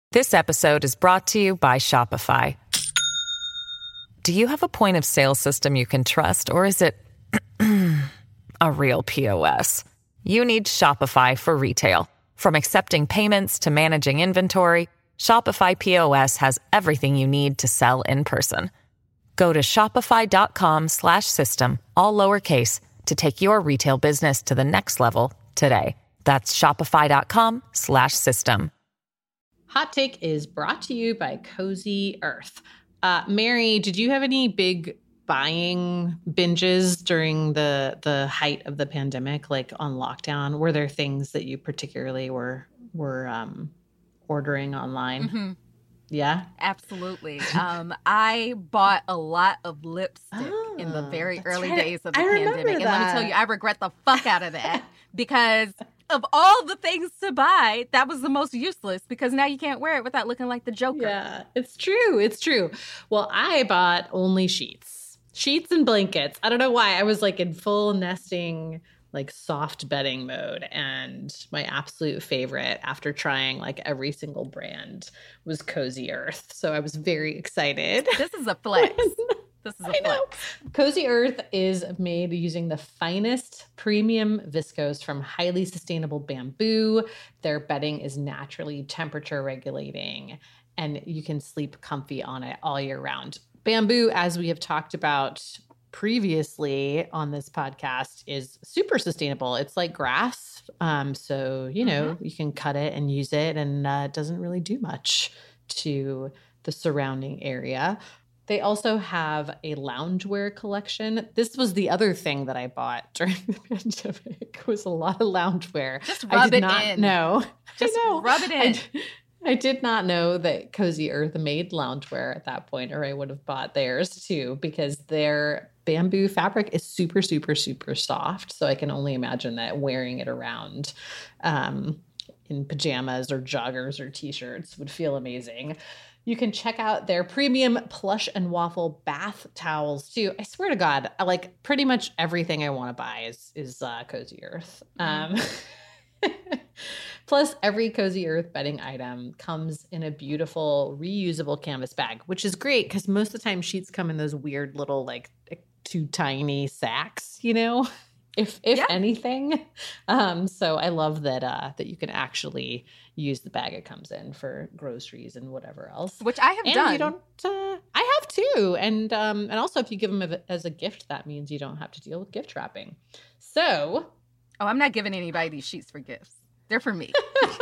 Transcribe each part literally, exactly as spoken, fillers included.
This episode is brought to you by Shopify. Do you have a point of sale system you can trust, or is it a real P O S? You need Shopify for retail. From accepting payments to managing inventory, Shopify P O S has everything you need to sell in person. Go to shopify.com slash system, all lowercase, to take your retail business to the next level today. That's shopify.com slash system. Hot Take is brought to you by Cozy Earth. Uh, Mary, did you have any big buying binges during the the height of the pandemic, like on lockdown? Were there things that you particularly were were um, ordering online? Mm-hmm. Yeah, absolutely. um, I bought a lot of lipstick oh, in the very early right. days of the I pandemic. remember And that. let me tell you, I regret the fuck out of that because of all the things to buy, that was the most useless because now you can't wear it without looking like the Joker. Yeah, it's true. It's true. Well, I bought only sheets, sheets and blankets. I don't know why. I was like in full nesting, like soft bedding mode. And my absolute favorite after trying like every single brand was Cozy Earth. So I was very excited. This is a flex. This is a I know. flex. Cozy Earth is made using the finest premium viscose from highly sustainable bamboo. Their bedding is naturally temperature regulating, and you can sleep comfy on it all year round. Bamboo, as we have talked about previously on this podcast, is super sustainable. It's like grass. Um, so, you know, mm-hmm. you can cut it and use it, and uh, it doesn't really do much to the surrounding area. They also have a loungewear collection. This was the other thing that I bought during the pandemic, was a lot of loungewear. Just rub I did it not in. know. Just I know. rub it in. I, I did not know that Cozy Earth made loungewear at that point, or I would have bought theirs too, because their bamboo fabric is super, super, super soft. So I can only imagine that wearing it around um, in pajamas or joggers or t-shirts would feel amazing. You can check out their premium plush and waffle bath towels too. I swear to God, I like pretty much everything I want to buy is is uh, Cozy Earth. Um, plus, every Cozy Earth bedding item comes in a beautiful reusable canvas bag, which is great because most of the time sheets come in those weird little like too tiny sacks, you know. If if yeah. anything, um, so I love that uh, that you can actually use the bag it comes in for groceries and whatever else, which I have and done. You don't, uh, I have too, and um, and also if you give them a, as a gift, that means you don't have to deal with gift wrapping. So, oh, I'm not giving anybody these sheets for gifts; they're for me.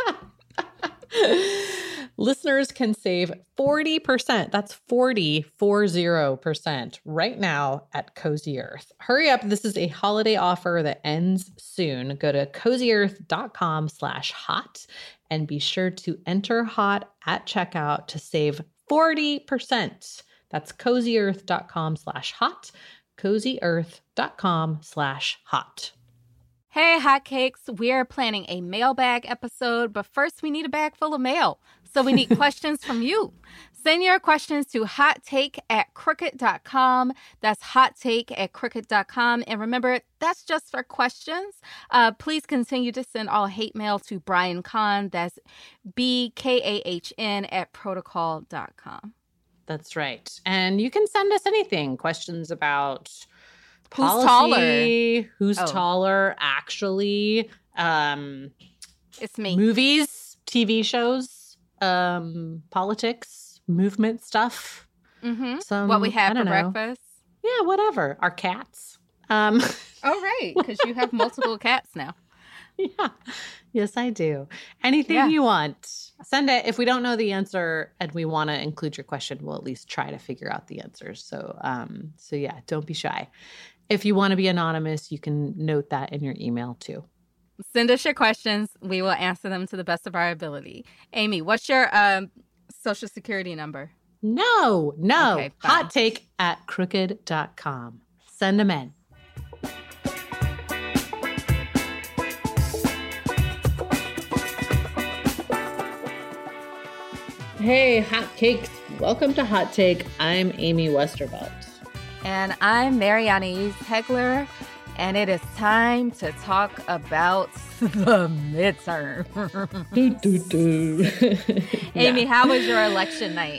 Listeners can save forty percent. That's forty, four zero percent right now at Cozy Earth. Hurry up. This is a holiday offer that ends soon. Go to cozyearth.com slash hot and be sure to enter hot at checkout to save forty percent. That's cozyearth.com slash hot, cozyearth.com slash hot. Hey, hotcakes, we are planning a mailbag episode, but first we need a bag full of mail. So we need questions from you. Send your questions to hottake at crooked dot com. That's hottake at crooked dot com. And remember, that's just for questions. Uh, please continue to send all hate mail to Brian Kahn. That's B K A H N at protocol dot com. That's right. And you can send us anything. Questions about Who's policy, taller? Who's oh. taller, actually. Um, it's me. Movies, T V shows, um, politics, movement stuff. Mm-hmm. Some, what we have for know. breakfast. Yeah, whatever. Our cats. Um, oh, right. Because you have multiple cats now. Yeah. Yes, I do. Anything yeah. you want. Send it. If we don't know the answer and we want to include your question, we'll at least try to figure out the answers. So, um, so yeah, don't be shy. If you want to be anonymous, you can note that in your email too. Send us your questions. We will answer them to the best of our ability. Amy, what's your um, social security number? No, no. Okay, Hot take at crooked dot com. Send them in. Hey, hot cakes. Welcome to Hot Take. I'm Amy Westervelt. And I'm Marianne Hegler. And it is time to talk about the midterm. do, do, do. Amy, Yeah. how was your election night?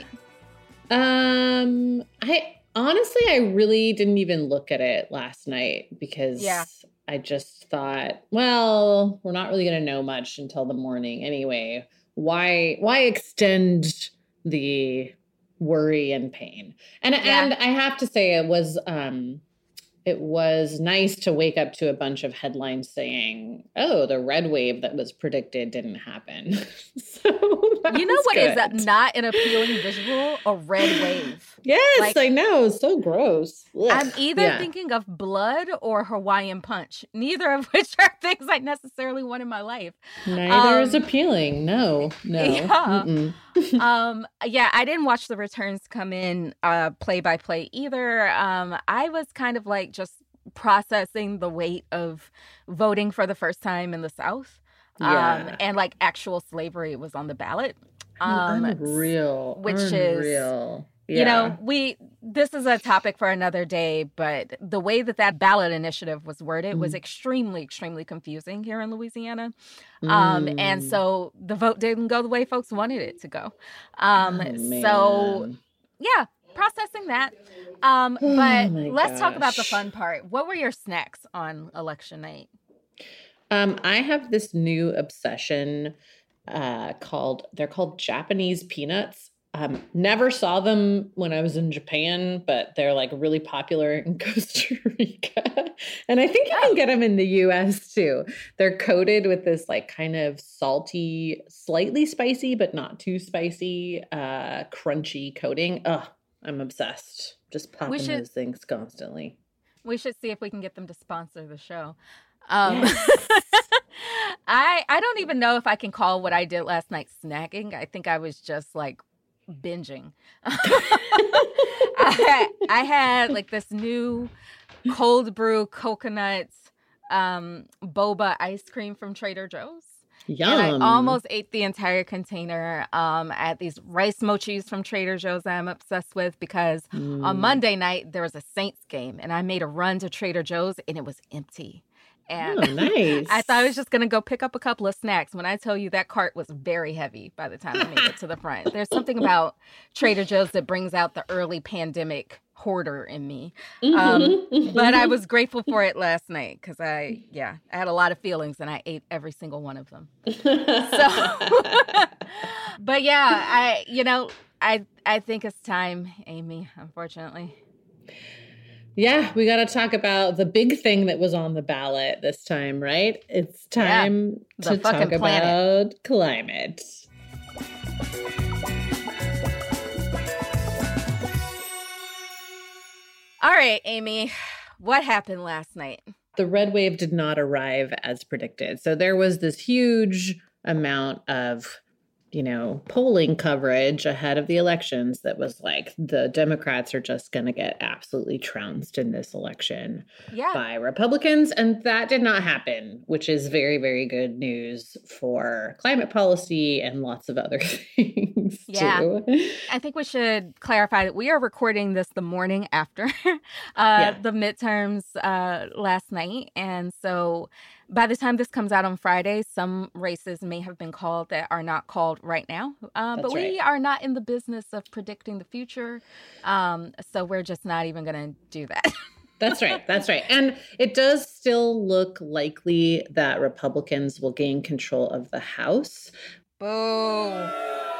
Um, I honestly, I really didn't even look at it last night because Yeah. I just thought, well, we're not really going to know much until the morning anyway. Why, why extend the worry and pain? And Yeah. and I have to say, it was um, it was nice to wake up to a bunch of headlines saying, "Oh, the red wave that was predicted didn't happen." So that You know was what is good. that not an appealing visual? A red wave. Yes, Like, I know. So gross. Ugh. I'm either Yeah. thinking of blood or Hawaiian punch, neither of which are things I necessarily want in my life. Neither is Um, appealing. No, no. Yeah. Mm-mm. um, yeah, I didn't watch the returns come in uh, play by play either. Um, I was kind of like just processing the weight of voting for the first time in the South. Um, Yeah. and like actual slavery was on the ballot. Um, Unreal. which is, Unreal. You know, we this is a topic for another day, but the way that that ballot initiative was worded was Mm. extremely, extremely confusing here in Louisiana. Um, and Mm. so the vote didn't go the way folks wanted it to go. Um, Oh, so, man. yeah, processing that. Um, Oh, but my let's talk about the gosh. fun part. What were your snacks on election night? Um, I have this new obsession uh, called, they're called Japanese peanuts. Um, never saw them when I was in Japan, but they're like really popular in Costa Rica. And I think you can get them in the U S too. They're coated with this like kind of salty, slightly spicy, but not too spicy, uh, crunchy coating. Ugh, I'm obsessed. Just popping should- those things constantly. We should see if we can get them to sponsor the show. Um, Yes. I I don't even know if I can call what I did last night snacking. I think I was just like binging. I, I had like this new cold brew coconut um, boba ice cream from Trader Joe's. Yum. And I almost ate the entire container. Um, I had these rice mochis from Trader Joe's that I'm obsessed with because Mm. on Monday night there was a Saints game and I made a run to Trader Joe's and it was empty. And Oh, nice. I thought I was just going to go pick up a couple of snacks. When I tell you that cart was very heavy by the time I made it to the front. There's something about Trader Joe's that brings out the early pandemic hoarder in me. Um, but I was grateful for it last night because I, yeah, I had a lot of feelings and I ate every single one of them. So, but yeah, I, you know, I, I think it's time, Amy, unfortunately. Yeah, we got to talk about the big thing that was on the ballot this time, right? It's time the to fucking talk planet. about climate. All right, Amy, what happened last night? The red wave did not arrive as predicted. So there was this huge amount of, you know, polling coverage ahead of the elections that was like the Democrats are just going to get absolutely trounced in this election Yeah. by Republicans. And that did not happen, which is very, very good news for climate policy and lots of other things Yeah. too. I think we should clarify that we are recording this the morning after uh, Yeah. the midterms uh, last night. And so by the time this comes out on Friday, some races may have been called that are not called right now. Uh, but That's we right. are not in the business of predicting the future. Um, so we're just not even going to do that. That's right. That's right. And it does still look likely that Republicans will gain control of the House. Boo.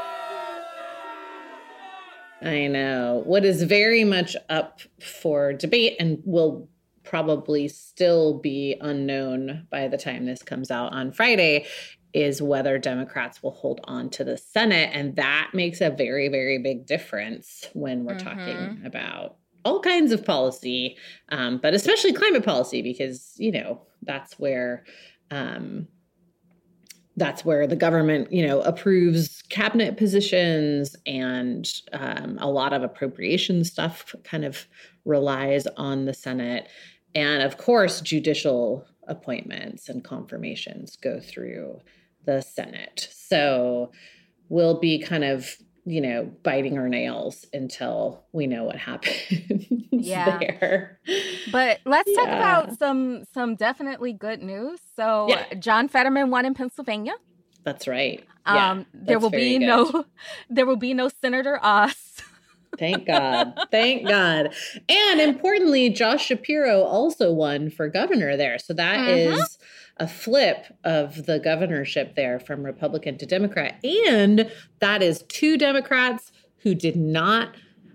I know. What is very much up for debate and will probably still be unknown by the time this comes out on Friday is whether Democrats will hold on to the Senate. And that makes a very, very big difference when we're Mhm. talking about all kinds of policy, um, but especially climate policy, because, you know, that's where um, that's where the government, you know, approves cabinet positions, and um, a lot of appropriation stuff kind of relies on the Senate. And of course, judicial appointments and confirmations go through the Senate. So we'll be kind of, you know, biting our nails until we know what happens Yeah. there. But let's talk Yeah. about some some definitely good news. So Yeah. John Fetterman won in Pennsylvania. That's right. Yeah, Um, there that's will very be good. no, there will be no Senator Oz. Thank God. Thank God. And importantly, Josh Shapiro also won for governor there. So that Mm-hmm. is a flip of the governorship there from Republican to Democrat. And that is two Democrats who did not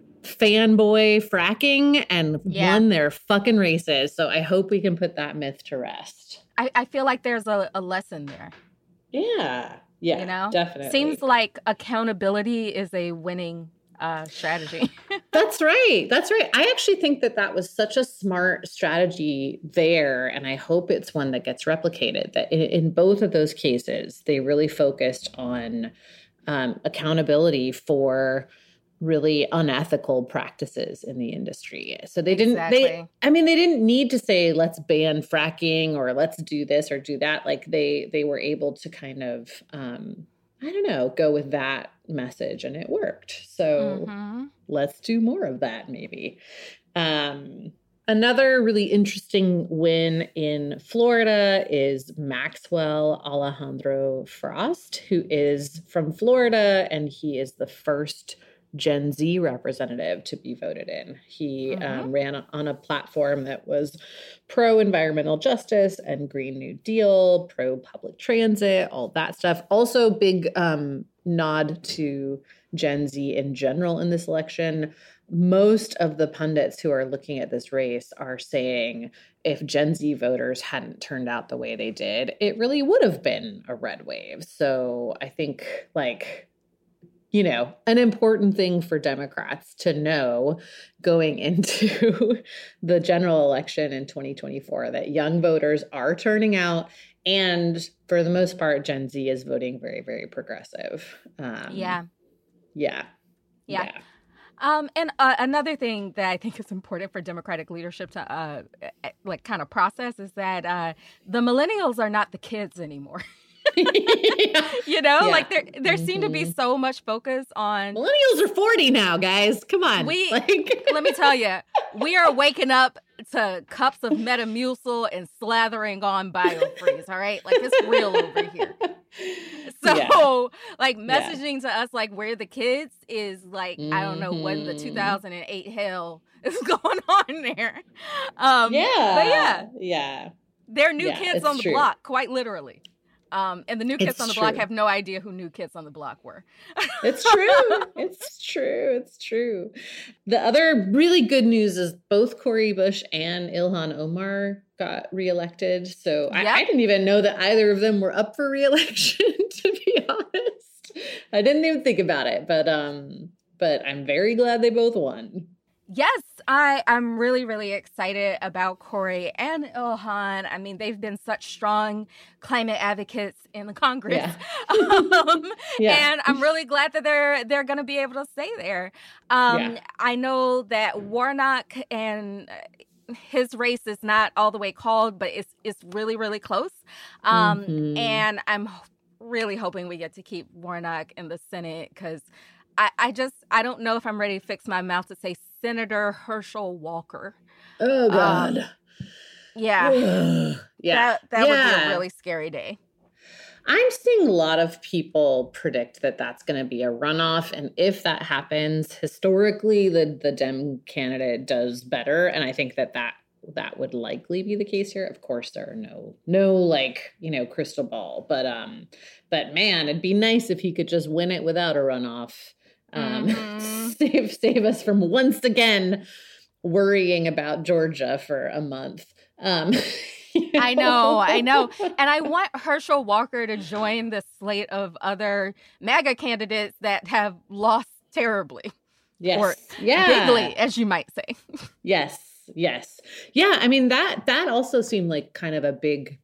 fanboy fracking and Yeah. won their fucking races. So I hope we can put that myth to rest. I, I feel like there's a, a lesson there. Yeah. Yeah. You know, definitely. Seems like accountability is a winning uh, strategy. That's right. That's right. I actually think that that was such a smart strategy there. And I hope it's one that gets replicated, that in, in both of those cases, they really focused on um, accountability for really unethical practices in the industry. So they didn't, Exactly. they, I mean, they didn't need to say, let's ban fracking or let's do this or do that. Like they, they were able to kind of, um, I don't know, go with that message and it worked. So Mm-hmm. let's do more of that maybe. Um, another really interesting win in Florida is Maxwell Alejandro Frost, who is from Florida, and he is the first Gen Z representative to be voted in. He Mhm. um, ran on a platform that was pro-environmental justice and Green New Deal, pro-public transit, all that stuff. Also big um, nod to Gen Z in general in this election. Most of the pundits who are looking at this race are saying if Gen Z voters hadn't turned out the way they did, it really would have been a red wave. So I think like... you know, an important thing for Democrats to know going into the general election in twenty twenty-four, that young voters are turning out. And for the most part, Gen Z is voting very, very progressive. Um, Yeah. Yeah. Yeah. Um, and uh, another thing that I think is important for Democratic leadership to uh, like kind of process is that uh, the millennials are not the kids anymore. Yeah. You know, Yeah. like there there mm-hmm. seemed to be so much focus on millennials are forty now, guys. Come on. We like... let me tell you, we are waking up to cups of Metamucil and slathering on BioFreeze. All right, like it's real over here. So, yeah. like messaging yeah. to us like we're the kids is like mm-hmm. I don't know when the two thousand eight hell is going on there. Um, yeah, but yeah, yeah, they're new yeah, kids on the true. block, quite literally. Um, and the new kids it's on the true. block have no idea who new kids on the block were. It's true. It's true. It's true. The other really good news is both Cori Bush and Ilhan Omar got reelected. So yep. I, I didn't even know that either of them were up for reelection, to be honest. I didn't even think about it, but um, but I'm very glad they both won. Yes, I, I'm really, really excited about Cori and Ilhan. I mean, they've been such strong climate advocates in the Congress. Yeah. um, yeah. And I'm really glad that they're they're going to be able to stay there. Um, yeah. I know that Warnock and his race is not all the way called, but it's it's really, really close. Um, mm-hmm. And I'm really hoping we get to keep Warnock in the Senate because I, I just, I don't know if I'm ready to fix my mouth to say Senator Herschel Walker. Oh, God. Um, yeah. yeah. That, that yeah. would be a really scary day. I'm seeing a lot of people predict that that's going to be a runoff. And if that happens, historically, the, the Dem candidate does better. And I think that that that would likely be the case here. Of course, there are no, no like, you know, crystal ball. But, um, but man, it'd be nice if he could just win it without a runoff. Um, mm-hmm. save save us from once again worrying about Georgia for a month. Um, you know? I know, I know. And I want Herschel Walker to join the slate of other MAGA candidates that have lost terribly. Yes. Or yeah. bigly, as you might say. Yes. Yes. Yeah. I mean, that that also seemed like kind of a big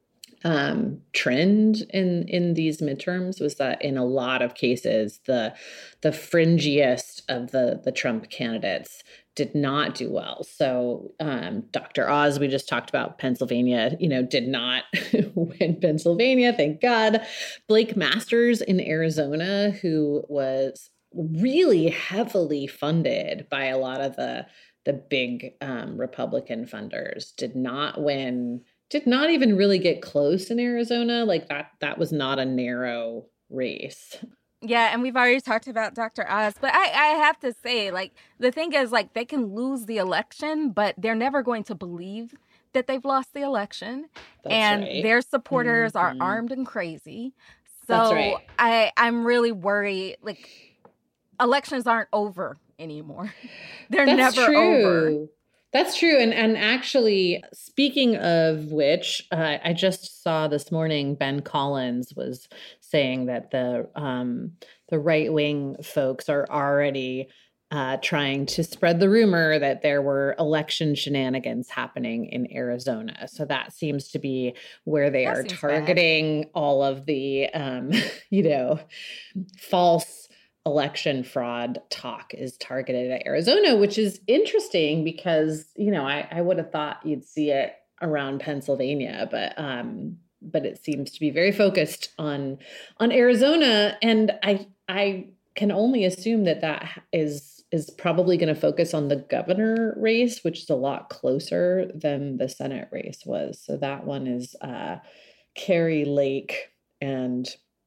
um, trend in, in these midterms was that in a lot of cases, the, the fringiest of the, the Trump candidates did not do well. So um, Doctor Oz, we just talked about Pennsylvania, you know, did not win Pennsylvania. Thank God. Blake Masters in Arizona, who was really heavily funded by a lot of the, the big um, Republican funders, did not win did not even really get close in Arizona. Like that, that was not a narrow race. Yeah, and we've already talked about Doctor Oz, but I, I have to say, like, the thing is, like, they can lose the election, but they're never going to believe that they've lost the election. That's and right. Their supporters mm-hmm. are armed and crazy. So That's right. I, I'm really worried, like, elections aren't over anymore. They're That's never true. over. That's true. And and actually, speaking of which, uh, I just saw this morning Ben Collins was saying that the um, the right wing folks are already uh, trying to spread the rumor that there were election shenanigans happening in Arizona. So that seems to be where they That are seems targeting bad. all of the, um, you know, false election fraud talk is targeted at Arizona, which is interesting because, you know, I, I would have thought you'd see it around Pennsylvania, but um, but it seems to be very focused on on Arizona, and I I can only assume that that is is probably going to focus on the governor race, which is a lot closer than the Senate race was. So that one is uh, Kari Lake. And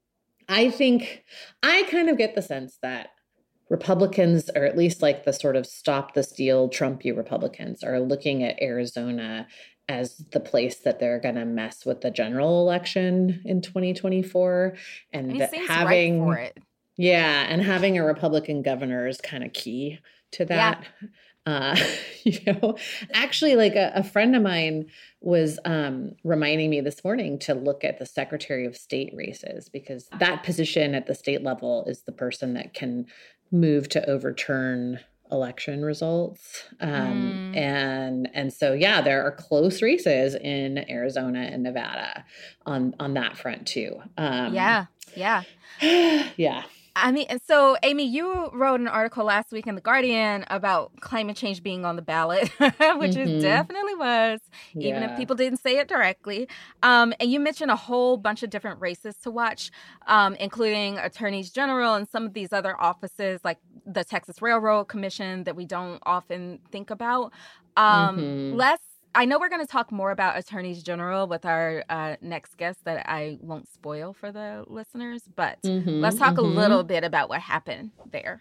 I think I kind of get the sense that Republicans, or at least like the sort of stop the steal Trumpy Republicans, are looking at Arizona as the place that they're going to mess with the general election in twenty twenty-four. And, And he seems having, right for it. yeah, and having a Republican governor is kind of key to that. Yeah. Uh, you know, actually, like a, a friend of mine was um, reminding me this morning to look at the Secretary of State races, because that position at the state level is the person that can move to overturn election results. Um, Mm. And and so, yeah, there are close races in Arizona and Nevada on on that front too. Um, Yeah, yeah. yeah. I mean, and so, Amy, you wrote an article last week in The Guardian about climate change being on the ballot, which Mhm. it definitely was, even if Yeah. people didn't say it directly. Um, and you mentioned a whole bunch of different races to watch, um, including attorneys general and some of these other offices like the Texas Railroad Commission that we don't often think about. Um, Mhm. Let's I know we're going to talk more about attorneys general with our uh, next guest that I won't spoil for the listeners, but Mhm, let's talk mhm. a little bit about what happened there.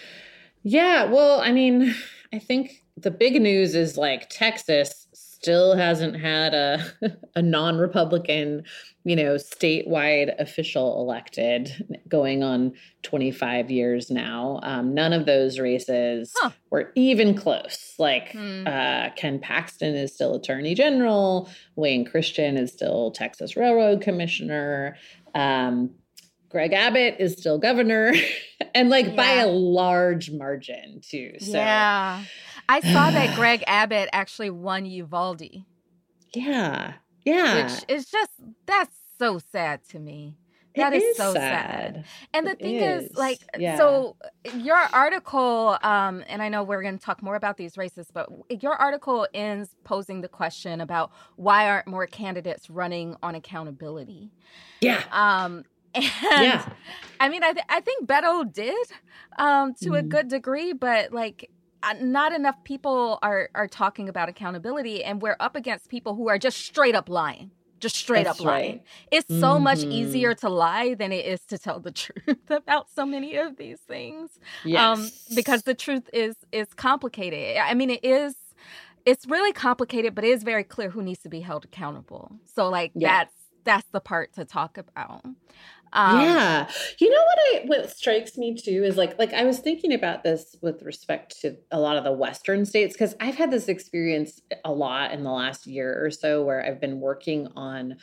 Yeah, well, I mean, I think the big news is like Texas still hasn't had a a non-Republican, you know, statewide official elected going on twenty-five years now. Um, none of those races Huh. were even close. Like Hmm. uh, Ken Paxton is still Attorney General. Wayne Christian is still Texas Railroad Commissioner. Um, Greg Abbott is still governor, and like by Yeah. a large margin too. So Yeah. I saw that Greg Abbott actually won Uvalde, yeah, yeah, which is just, that's so sad to me. it That is so sad. sad. And the It thing is, is, like, yeah. so your article, um, and I know we're going to talk more about these races, but your article ends posing the question about why aren't more candidates running on accountability? Yeah, Um, and Yeah. I mean, I, th- I think Beto did um, to a Mhm. good degree, but like, uh, not enough people are, are talking about accountability, and we're up against people who are just straight up lying. Just straight That's up lying. right. It's so much Mhm. easier to lie than it is to tell the truth about so many of these things. Um, Yes. because the truth is is complicated. I mean, it is. It's really complicated, but it is very clear who needs to be held accountable. So, like, Yeah. that's that's the part to talk about. Um, yeah. You know what I what strikes me too is like like I was thinking about this with respect to a lot of the Western states, because I've had this experience a lot in the last year or so where I've been working on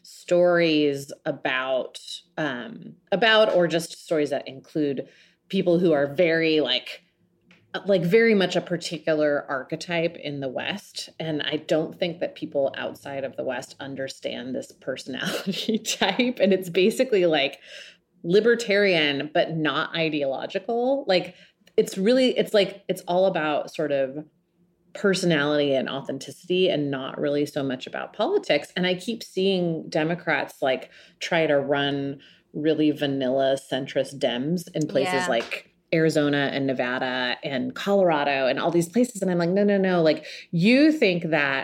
stories about um about or just stories that include people who are very like like very much a particular archetype in the West. And I don't think that people outside of the West understand this personality type. And it's basically like libertarian, but not ideological. Like it's really, it's like, it's all about sort of personality and authenticity and not really so much about politics. And I keep seeing Democrats like try to run really vanilla centrist Dems in places Yeah. like Arizona and Nevada and Colorado and all these places. And I'm like, no, no, no. Like you think that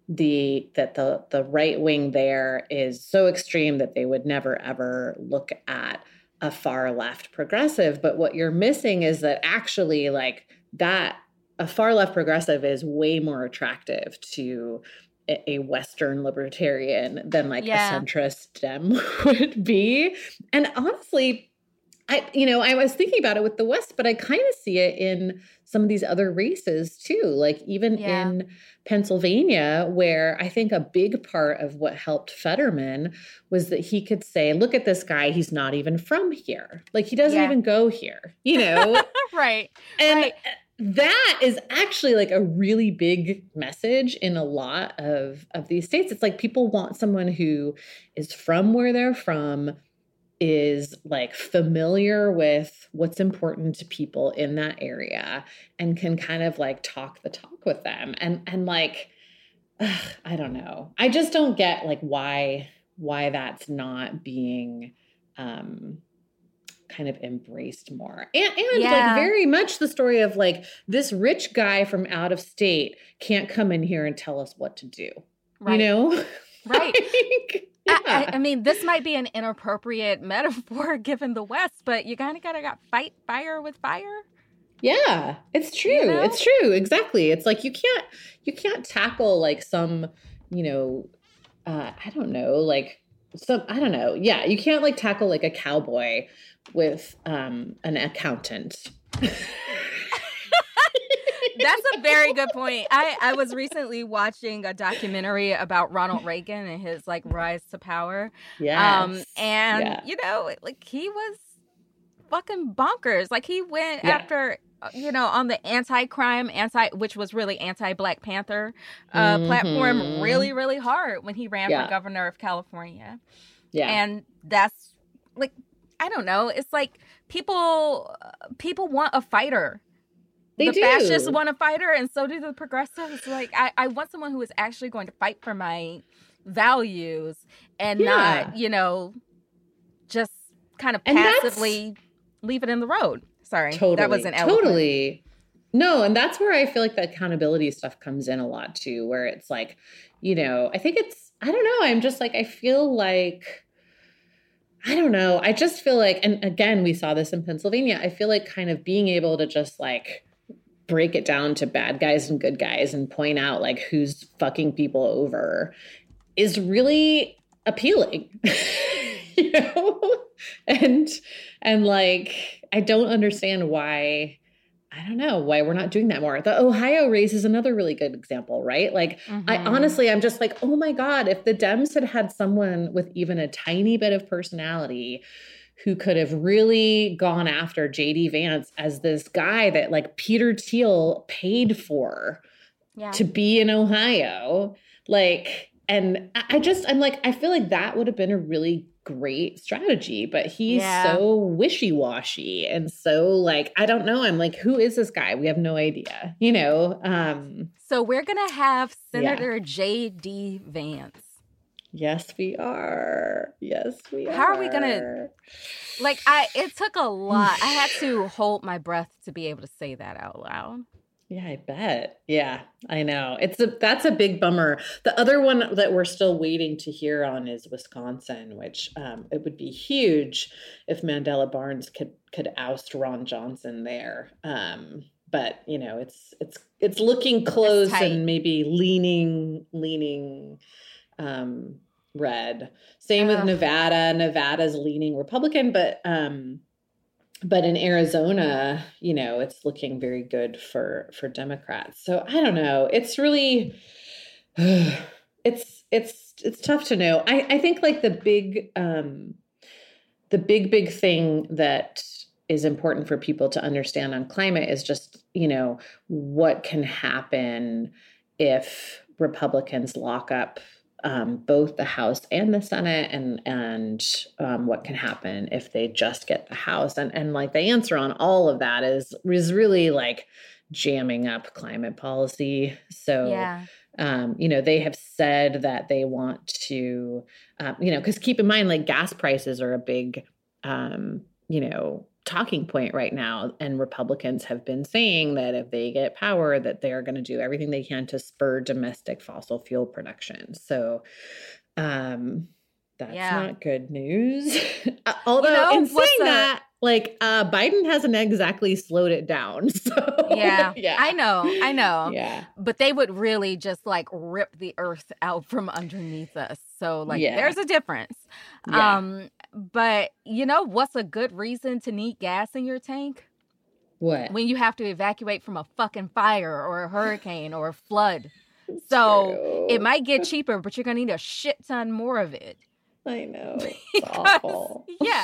the that the the right wing there is so extreme that they would never ever look at a far left progressive. But what you're missing is that actually like that a far left progressive is way more attractive to a, a Western libertarian than like Yeah. a centrist Dem would be. And honestly, I, you know, I was thinking about it with the West, but I kind of see it in some of these other races too, like even Yeah. in Pennsylvania, where I think a big part of what helped Fetterman was that he could say, look at this guy, he's not even from here. Like he doesn't Yeah. even go here, you know? Right. And right. that is actually like a really big message in a lot of, of these states. It's like people want someone who is from where they're from, is like familiar with what's important to people in that area and can kind of like talk the talk with them. And, and like, ugh, I don't know. I just don't get like why, why that's not being, um, kind of embraced more. And, and Yeah. like very much the story of like this rich guy from out of state can't come in here and tell us what to do, Right. you know? Right. Like, I, yeah. I, I mean, this might be an inappropriate metaphor given the West, but you kind of got to got fight fire with fire. Yeah, it's true. You know? It's true. Exactly. It's like you can't you can't tackle like some, you know, uh, I don't know, like some I don't know. Yeah, you can't like tackle like a cowboy with um an accountant. That's a very good point. I, I was recently watching a documentary about Ronald Reagan and his like rise to power. Yes. Um, and Yeah. you know, like he was fucking bonkers. Like he went Yeah. after, uh, you know, on the anti-crime, anti, which was really anti-Black Panther uh, Mhm. platform, really, really hard when he ran Yeah. for governor of California. Yeah. And that's like, I don't know. It's like people, uh, people want a fighter. They the do. fascists want a fighter, and so do the progressives. Like, I, I want someone who is actually going to fight for my values and Yeah. not, you know, just kind of And that's- passively leave it in the road. Sorry, Totally. that wasn't eloquent. Totally. No, and that's where I feel like the accountability stuff comes in a lot too, where it's like, you know, I think it's, I don't know, I'm just like, I feel like, I don't know, I just feel like, and again, we saw this in Pennsylvania, I feel like kind of being able to just like break it down to bad guys and good guys and point out like who's fucking people over is really appealing, you know? And, and like, I don't understand why, I don't know why we're not doing that more. The Ohio race is another really good example, right? Like, I Mhm. honestly, I'm just like, oh my God, if the Dems had had someone with even a tiny bit of personality who could have really gone after J D Vance as this guy that like Peter Thiel paid for Yeah. to be in Ohio, like, and I I just, I'm like, I feel like that would have been a really great strategy, but he's Yeah. so wishy-washy and so like, I don't know. I'm like, who is this guy? We have no idea, you know? Um, So we're gonna have Yeah. Senator J D Vance. yes, we are. Yes, we are. How are we gonna- Like I, it took a lot. I had to hold my breath to be able to say that out loud. Yeah, I bet. Yeah, I know. It's a that's a big bummer. The other one that we're still waiting to hear on is Wisconsin, which um, it would be huge if Mandela Barnes could could oust Ron Johnson there. Um, but you know, it's it's it's looking close tight. and maybe leaning leaning um, red. Same with Ugh. Nevada. Nevada's leaning Republican, but um, but in Arizona, you know, it's looking very good for for Democrats. So I don't know. It's really, it's it's it's tough to know. I I think like the big um, the big big thing that is important for people to understand on climate is just, you know, what can happen if Republicans lock up um, both the House and the Senate, and and um, what can happen if they just get the House. And and like the answer on all of that is is really like jamming up climate policy. So Yeah. um, you know, they have said that they want to, um, you know, because keep in mind, like gas prices are a big, um, you know, talking point right now. And Republicans have been saying that if they get power, that they're going to do everything they can to spur domestic fossil fuel production. So um, that's yeah. not good news. Although you know, in saying a- that, like uh, Biden hasn't exactly slowed it down. So yeah, yeah, I know, I know. Yeah. But they would really just like rip the earth out from underneath us. So like Yeah. there's a difference. Yeah. Um, but you know what's a good reason to need gas in your tank? What? When you have to evacuate from a fucking fire or a hurricane or a flood. So True. it might get cheaper, but you're gonna need a shit ton more of it. I know. It's Because- awful. Yeah.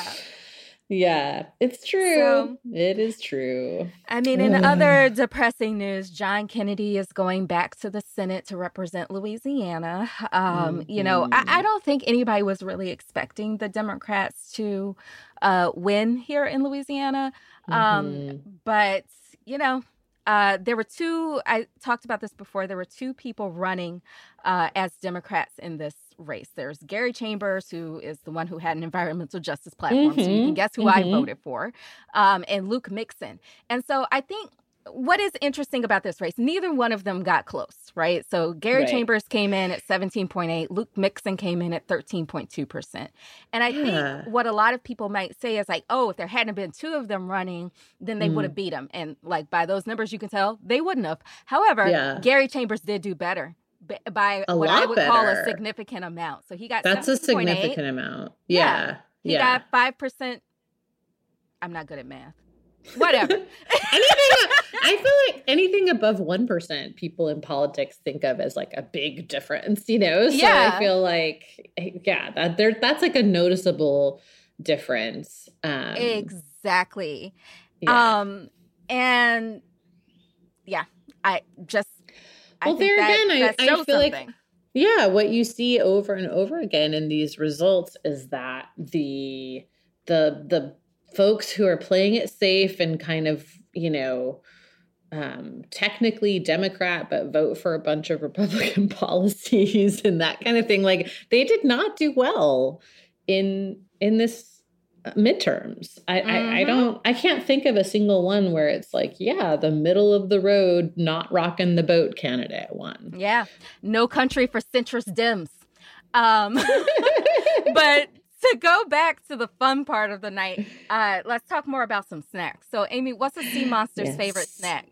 Yeah, it's true. So- it is true. I mean, in Ugh. other depressing news, John Kennedy is going back to the Senate to represent Louisiana. Um, You know, I, I don't think anybody was really expecting the Democrats to uh, win here in Louisiana. Um, Mhm. But, you know, uh, there were two, I talked about this before, there were two people running uh, as Democrats in this race. There's Gary Chambers, who is the one who had an environmental justice platform. So you can Mhm. guess who I Mhm. voted for. Um, and Luke Mixon. And so I think what is interesting about this race, neither one of them got close, right? So Gary Right. Chambers came in at seventeen point eight. Luke Mixon came in at thirteen point two percent. And I Yeah. think what a lot of people might say is like, oh, if there hadn't been two of them running, then they Mm. would have beat him. And like by those numbers, you can tell they wouldn't have. However, Yeah. Gary Chambers did do better b- by A what I lot would call a better. significant amount. So he got That's a seventeen point eight. significant amount. Yeah. Yeah. He yeah. got five percent. I'm not good at math. Whatever. anything, I feel like anything above one percent people in politics think of as like a big difference, you know? So Yeah. I feel like, yeah, that there, that's like a noticeable difference. Um, Exactly. yeah. Um, and yeah, I just, I Well, think there that, again, I- that I shows feel like- something. Yeah, what you see over and over again in these results is that the the the folks who are playing it safe and kind of, you know, um, technically Democrat, but vote for a bunch of Republican policies and that kind of thing, like they did not do well in in this midterms. I, I, I Mhm. don't, I can't think of a single one where it's like, yeah, the middle of the road, not rocking the boat candidate won. Yeah. No country for centrist Dems. Um, but to go back to the fun part of the night, uh, let's talk more about some snacks. So, Amy, what's a Sea Monster's Yes. favorite snack?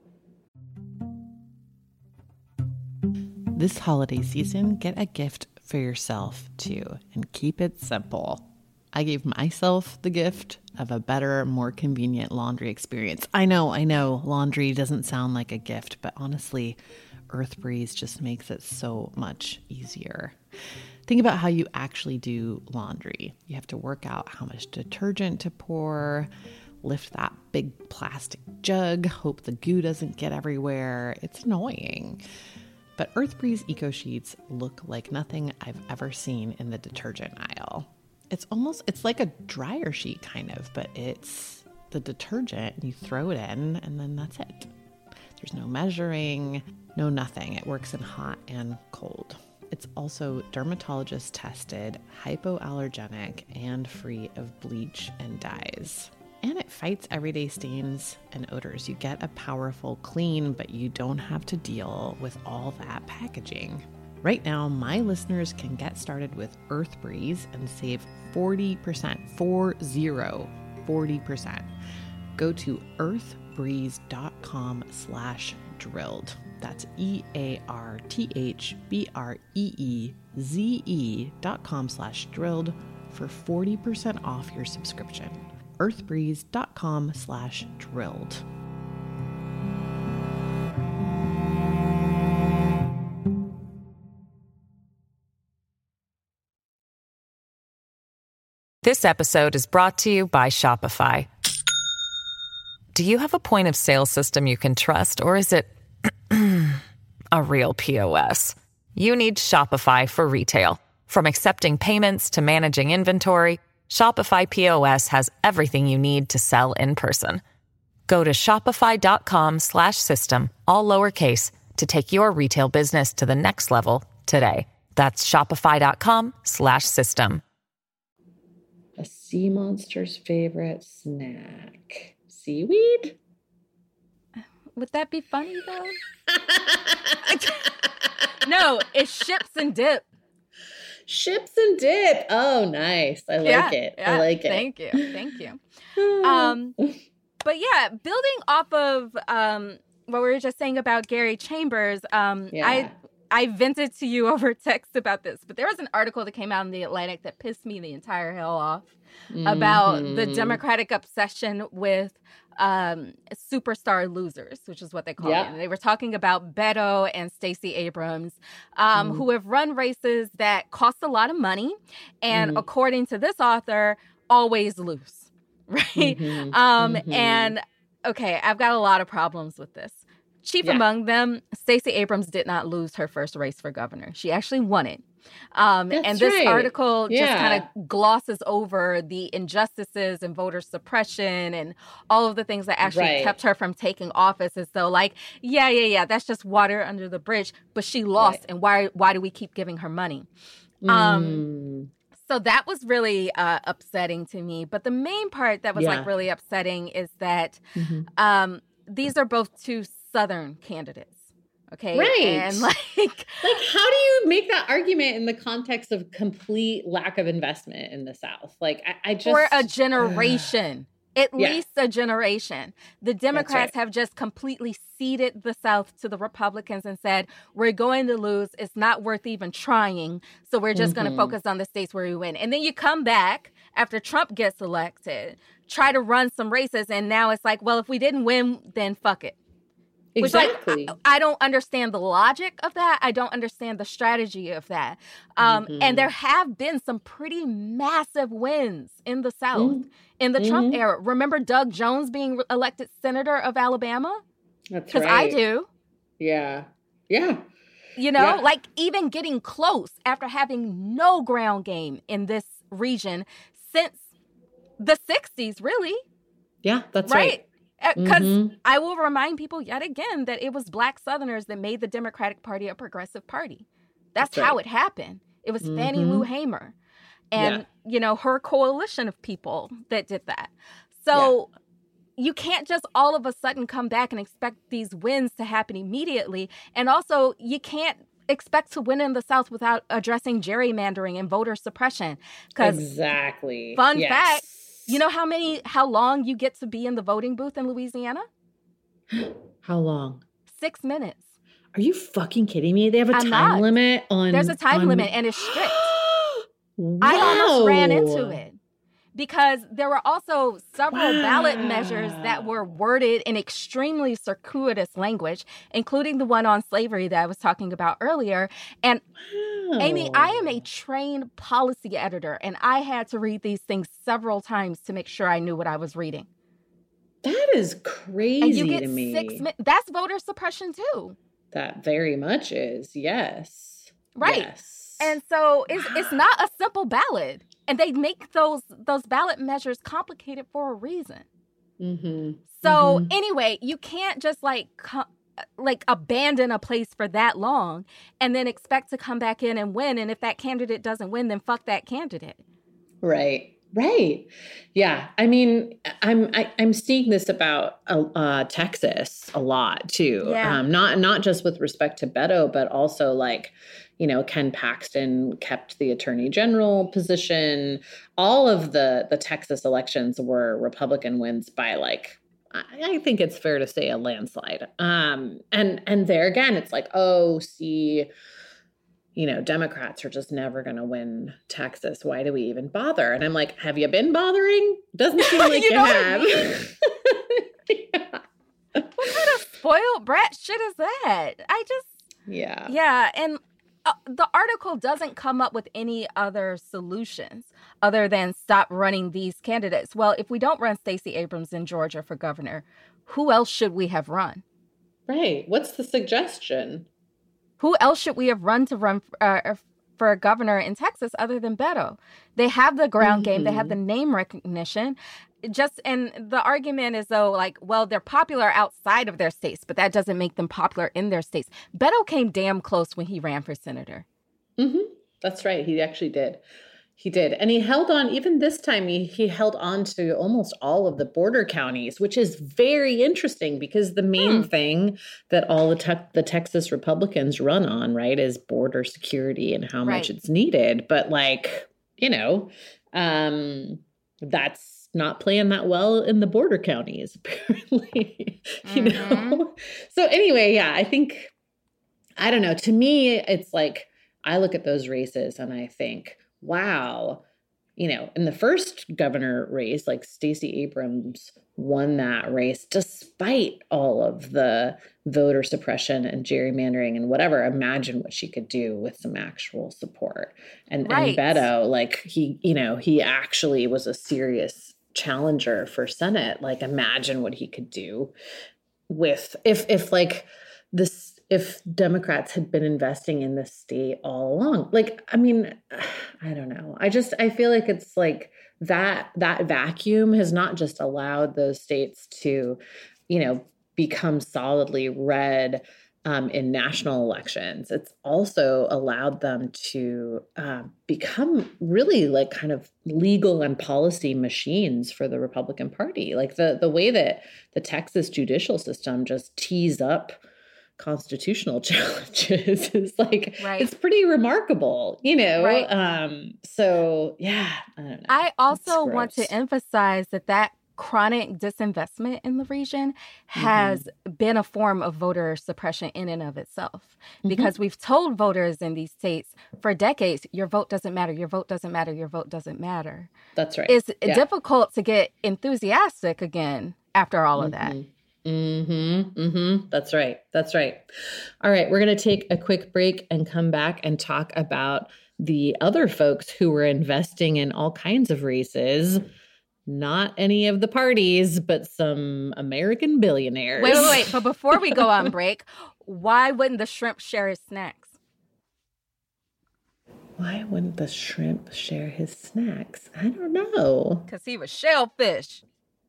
This holiday season, get a gift for yourself too, and keep it simple. I gave myself the gift of a better, more convenient laundry experience. I know, I know, laundry doesn't sound like a gift, but honestly, Earth Breeze just makes it so much easier. Think about how you actually do laundry. You have to work out how much detergent to pour, lift that big plastic jug, hope the goo doesn't get everywhere. It's annoying. But Earth Breeze Eco Sheets look like nothing I've ever seen in the detergent aisle. It's almost, it's like a dryer sheet kind of, but it's the detergent and you throw it in and then that's it. There's no measuring, no nothing. It works in hot and cold. It's also dermatologist tested, hypoallergenic, and free of bleach and dyes. And it fights everyday stains and odors. You get a powerful clean, but you don't have to deal with all that packaging. Right now, my listeners can get started with Earth Breeze and save forty percent, four zero, forty percent. Go to earthbreeze.com slash drilled. That's E-A-R-T-H-B-R-E-E-Z-E dot com slash drilled for forty percent off your subscription. earthbreeze.com slash drilled. This episode is brought to you by Shopify. Do you have a point of sale system you can trust, or is it a real P O S? You need Shopify for retail. From accepting payments to managing inventory, Shopify P O S has everything you need to sell in person. Go to shopify.com slash system, all lowercase, to take your retail business to the next level today. That's shopify.com slash system. sea monster's favorite snack. Seaweed? Would that be funny, though? No, it's chips and dip. Chips and dip. Oh, nice. I like yeah, it. Yeah, I like it. Thank you. Thank you. Um, but yeah, building off of um, what we were just saying about Gary Chambers, um, Yeah. I I vented to you over text about this, but there was an article that came out in The Atlantic that pissed me the entire hell off mm-hmm. about the Democratic obsession with um, superstar losers, which is what they call yeah. it. And they were talking about Beto and Stacey Abrams, um, mm. who have run races that cost a lot of money and, mm. according to this author, always lose, right? Mm-hmm. Um, mm-hmm. And, okay, I've got a lot of problems with this. Chief yeah. among them, Stacey Abrams did not lose her first race for governor. She actually won it. Um, and this right. article yeah. just kind of glosses over the injustices and voter suppression and all of the things that actually right. kept her from taking office, as though like, yeah, yeah, yeah, that's just water under the bridge. But she lost. Right. And why, why do we keep giving her money? Mm. Um, so that was really uh, upsetting to me. But the main part that was yeah. like really upsetting is that mm-hmm. um, these are both two Southern candidates. Okay. Right. And like, like, how do you make that argument in the context of complete lack of investment in the South? Like, I, I just. For a generation, uh, at yeah. least a generation. The Democrats right. have just completely ceded the South to the Republicans and said, we're going to lose. It's not worth even trying. So we're just mm-hmm. going to focus on the states where we win. And then you come back after Trump gets elected, try to run some races. And now it's like, well, if we didn't win, then fuck it. Exactly. Which, like, I, I don't understand the logic of that. I don't understand the strategy of that. Um, mm-hmm. And there have been some pretty massive wins in the South mm-hmm. in the mm-hmm. Trump era. Remember Doug Jones being elected senator of Alabama? That's right. Because I do. Yeah. Yeah. You know, yeah. like even getting close after having no ground game in this region since the sixties, really. Yeah, that's right. right. Because mm-hmm. I will remind people yet again that it was Black Southerners that made the Democratic Party a progressive party. That's, That's how right. it happened. It was mm-hmm. Fannie Lou Hamer and, yeah. you know, her coalition of people that did that. So yeah. you can't just all of a sudden come back and expect these wins to happen immediately. And also, you can't expect to win in the South without addressing gerrymandering and voter suppression. Exactly. Fun yes. fact. You know how many, how long you get to be in the voting booth in Louisiana? How long? Six minutes. Are you fucking kidding me? They have a I'm time not. limit on. There's a time on... limit and it's strict. Wow. I almost ran into it because there were also several wow. ballot measures that were worded in extremely circuitous language, including the one on slavery that I was talking about earlier. And wow. Amy, I am a trained policy editor, and I had to read these things several times to make sure I knew what I was reading. That is crazy and you get to me. Six mi- that's voter suppression too. That very much is, yes. Right. Yes. And so it's wow. it's not a simple ballot. And they make those those ballot measures complicated for a reason. Mm-hmm. So mm-hmm. anyway, you can't just like co- like abandon a place for that long and then expect to come back in and win. And if that candidate doesn't win, then fuck that candidate. Right. Right. Yeah. I mean, I'm I, I'm seeing this about uh, Texas a lot too. Yeah. Um, not not just with respect to Beto, but also like, you know, Ken Paxton kept the attorney general position. All of the the Texas elections were Republican wins by like, I, I think it's fair to say a landslide. Um, and and there again, it's like, oh, see. You know, Democrats are just never going to win Texas. Why do we even bother? And I'm like, have you been bothering? Doesn't seem like you, you have. yeah. What kind of spoiled brat shit is that? I just, yeah. Yeah. And uh, the article doesn't come up with any other solutions other than stop running these candidates. Well, if we don't run Stacey Abrams in Georgia for governor, who else should we have run? Right. What's the suggestion? Who else should we have run to run uh, for a governor in Texas other than Beto? They have the ground mm-hmm. game. They have the name recognition. Just and the argument is though, like, well, they're popular outside of their states, but that doesn't make them popular in their states. Beto came damn close when he ran for senator. Mm-hmm. That's right. He actually did. He did. And he held on, even this time, he, he held on to almost all of the border counties, which is very interesting because the main hmm. thing that all the, te- the Texas Republicans run on, right, is border security and how right. much it's needed. But like, you know, um, that's not playing that well in the border counties, apparently, you mm-hmm. know? So anyway, yeah, I think, I don't know. To me, it's like, I look at those races and I think, wow, you know, in the first governor race, like Stacey Abrams won that race despite all of the voter suppression and gerrymandering and whatever. Imagine what she could do with some actual support. And, right. and Beto, like he, you know, he actually was a serious challenger for Senate. Like imagine what he could do with, if, if like this, if Democrats had been investing in the state all along. Like, I mean, I don't know. I just, I feel like it's like that, that vacuum has not just allowed those states to, you know, become solidly red um, in national elections. It's also allowed them to uh, become really like kind of legal and policy machines for the Republican Party. Like the, the way that the Texas judicial system just tees up constitutional challenges is like, right. it's pretty remarkable, you know? Right. Um, so yeah, I don't know. I also want to emphasize that that chronic disinvestment in the region has mm-hmm. been a form of voter suppression in and of itself, because mm-hmm. we've told voters in these states for decades, your vote doesn't matter, your vote doesn't matter, your vote doesn't matter. That's right. It's yeah. difficult to get enthusiastic again after all of mm-hmm. that. Mm-hmm. Mm-hmm. That's right. That's right. All right. We're going to take a quick break and come back and talk about the other folks who were investing in all kinds of races. Not any of the parties, but some American billionaires. Wait, wait, wait. But before we go on break, why wouldn't the shrimp share his snacks? Why wouldn't the shrimp share his snacks? I don't know. Because he was shellfish.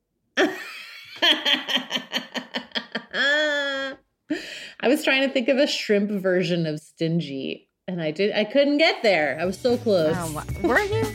I was trying to think of a shrimp version of stingy, and I did. I couldn't get there. I was so close. Oh, were you?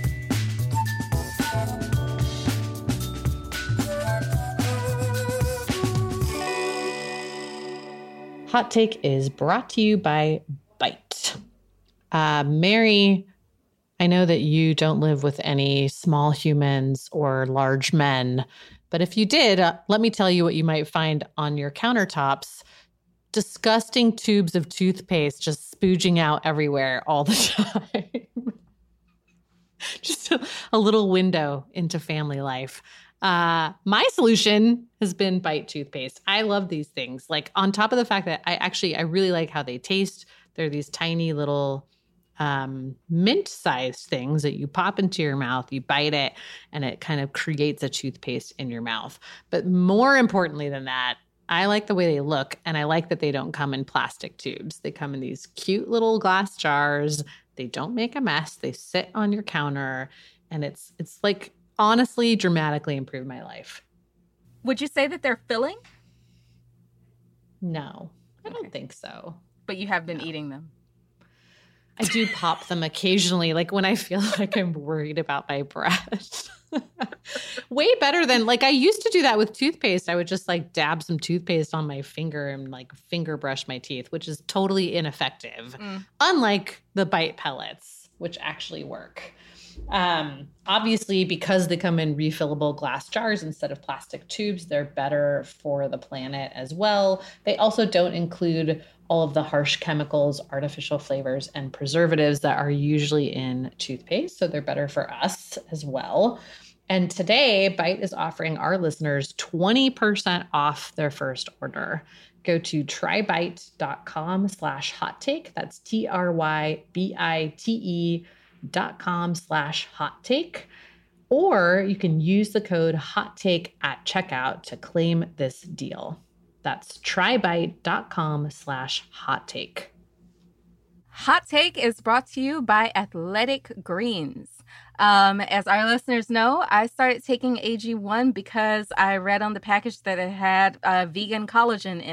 Hot Take is brought to you by Byte. Uh, Mary, I know that you don't live with any small humans or large men, but if you did, uh, let me tell you what you might find on your countertops. Disgusting tubes of toothpaste just spooging out everywhere all the time. Just a, a little window into family life. Uh, my solution has been Byte toothpaste. I love these things. Like on top of the fact that I actually, I really like how they taste. They're these tiny little um, mint-sized things that you pop into your mouth, you bite it, and it kind of creates a toothpaste in your mouth. But more importantly than that, I like the way they look, and I like that they don't come in plastic tubes. They come in these cute little glass jars. They don't make a mess. They sit on your counter, and it's it's like honestly dramatically improved my life. Would you say that they're filling? No, I okay. don't think so. But you have been no. eating them. I do pop them occasionally, like when I feel like I'm worried about my breath. Way better than, like I used to do that with toothpaste. I would just like dab some toothpaste on my finger and like finger brush my teeth, which is totally ineffective. Mm. Unlike the Byte pellets, which actually work. Um, obviously, because they come in refillable glass jars instead of plastic tubes, they're better for the planet as well. They also don't include all of the harsh chemicals, artificial flavors, and preservatives that are usually in toothpaste. So they're better for us as well. And today, Byte is offering our listeners twenty percent off their first order. Go to trybyte.com slash hot take. That's T R Y B I T E dot com slash hot take. Or you can use the code hot take at checkout to claim this deal. That's trybyte.com slash hot take. Hot Take is brought to you by Athletic Greens. Um, as our listeners know, I started taking A G one because I read on the package that it had uh, vegan collagen in it.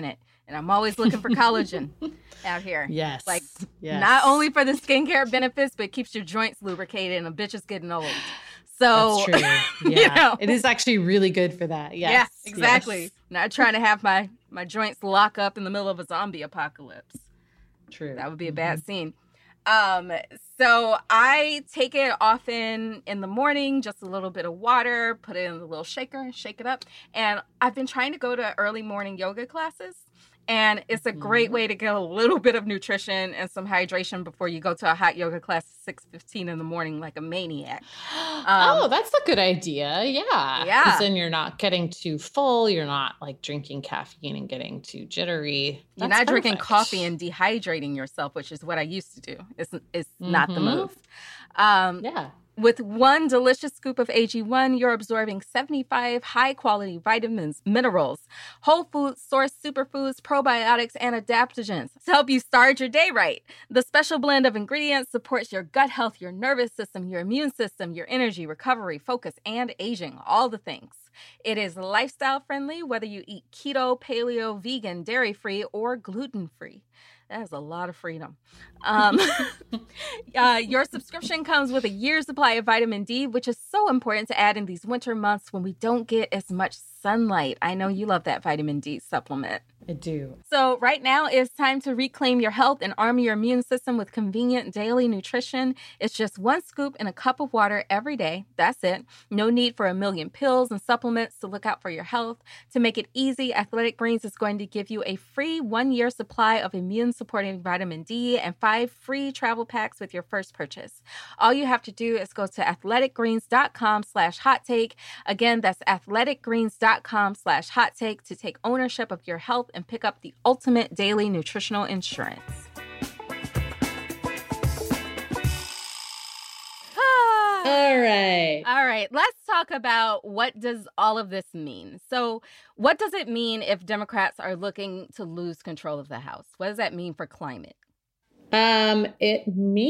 And I'm always looking for collagen out here. Yes. Like, yes. not only for the skincare benefits, but it keeps your joints lubricated, and a bitch is getting old. So, That's true. Yeah. you know. It is actually really good for that. Yes. Yeah, exactly. Yes. Not trying to have my, my joints lock up in the middle of a zombie apocalypse. True. That would be a bad scene. Um, so I take it often in the morning, just a little bit of water, put it in a little shaker, shake it up. And I've been trying to go to early morning yoga classes. And it's a great way to get a little bit of nutrition and some hydration before you go to a hot yoga class at six fifteen in the morning like a maniac. Um, oh, that's a good idea. Yeah. Yeah. Because then you're not getting too full. You're not like drinking caffeine and getting too jittery. You're That's not drinking perfect. coffee and dehydrating yourself, which is what I used to do. It's, it's not the Mhm. move. Um, Yeah. With one delicious scoop of A G one, you're absorbing seventy-five high-quality vitamins, minerals, whole foods, source superfoods, probiotics, and adaptogens to help you start your day right. The special blend of ingredients supports your gut health, your nervous system, your immune system, your energy, recovery, focus, and aging, all the things. It is lifestyle friendly, whether you eat keto, paleo, vegan, dairy-free, or gluten-free. That is a lot of freedom. Um, uh, your subscription comes with a year's supply of vitamin D, which is so important to add in these winter months when we don't get as much sunlight. I know you love that vitamin D supplement. I do. So right now it's time to reclaim your health and arm your immune system with convenient daily nutrition. It's just one scoop in a cup of water every day. That's it. No need for a million pills and supplements to look out for your health. To make it easy, Athletic Greens is going to give you a free one-year supply of immune-supporting vitamin D and five free travel packs with your first purchase. All you have to do is go to athleticgreens.com slash hot take. Again, that's athleticgreens.com slash hot take to take ownership of your health and pick up the ultimate daily nutritional insurance. All right. All right, let's talk about what does all of this mean. So what does it mean if Democrats are looking to lose control of the House? What does that mean for climate? Um, it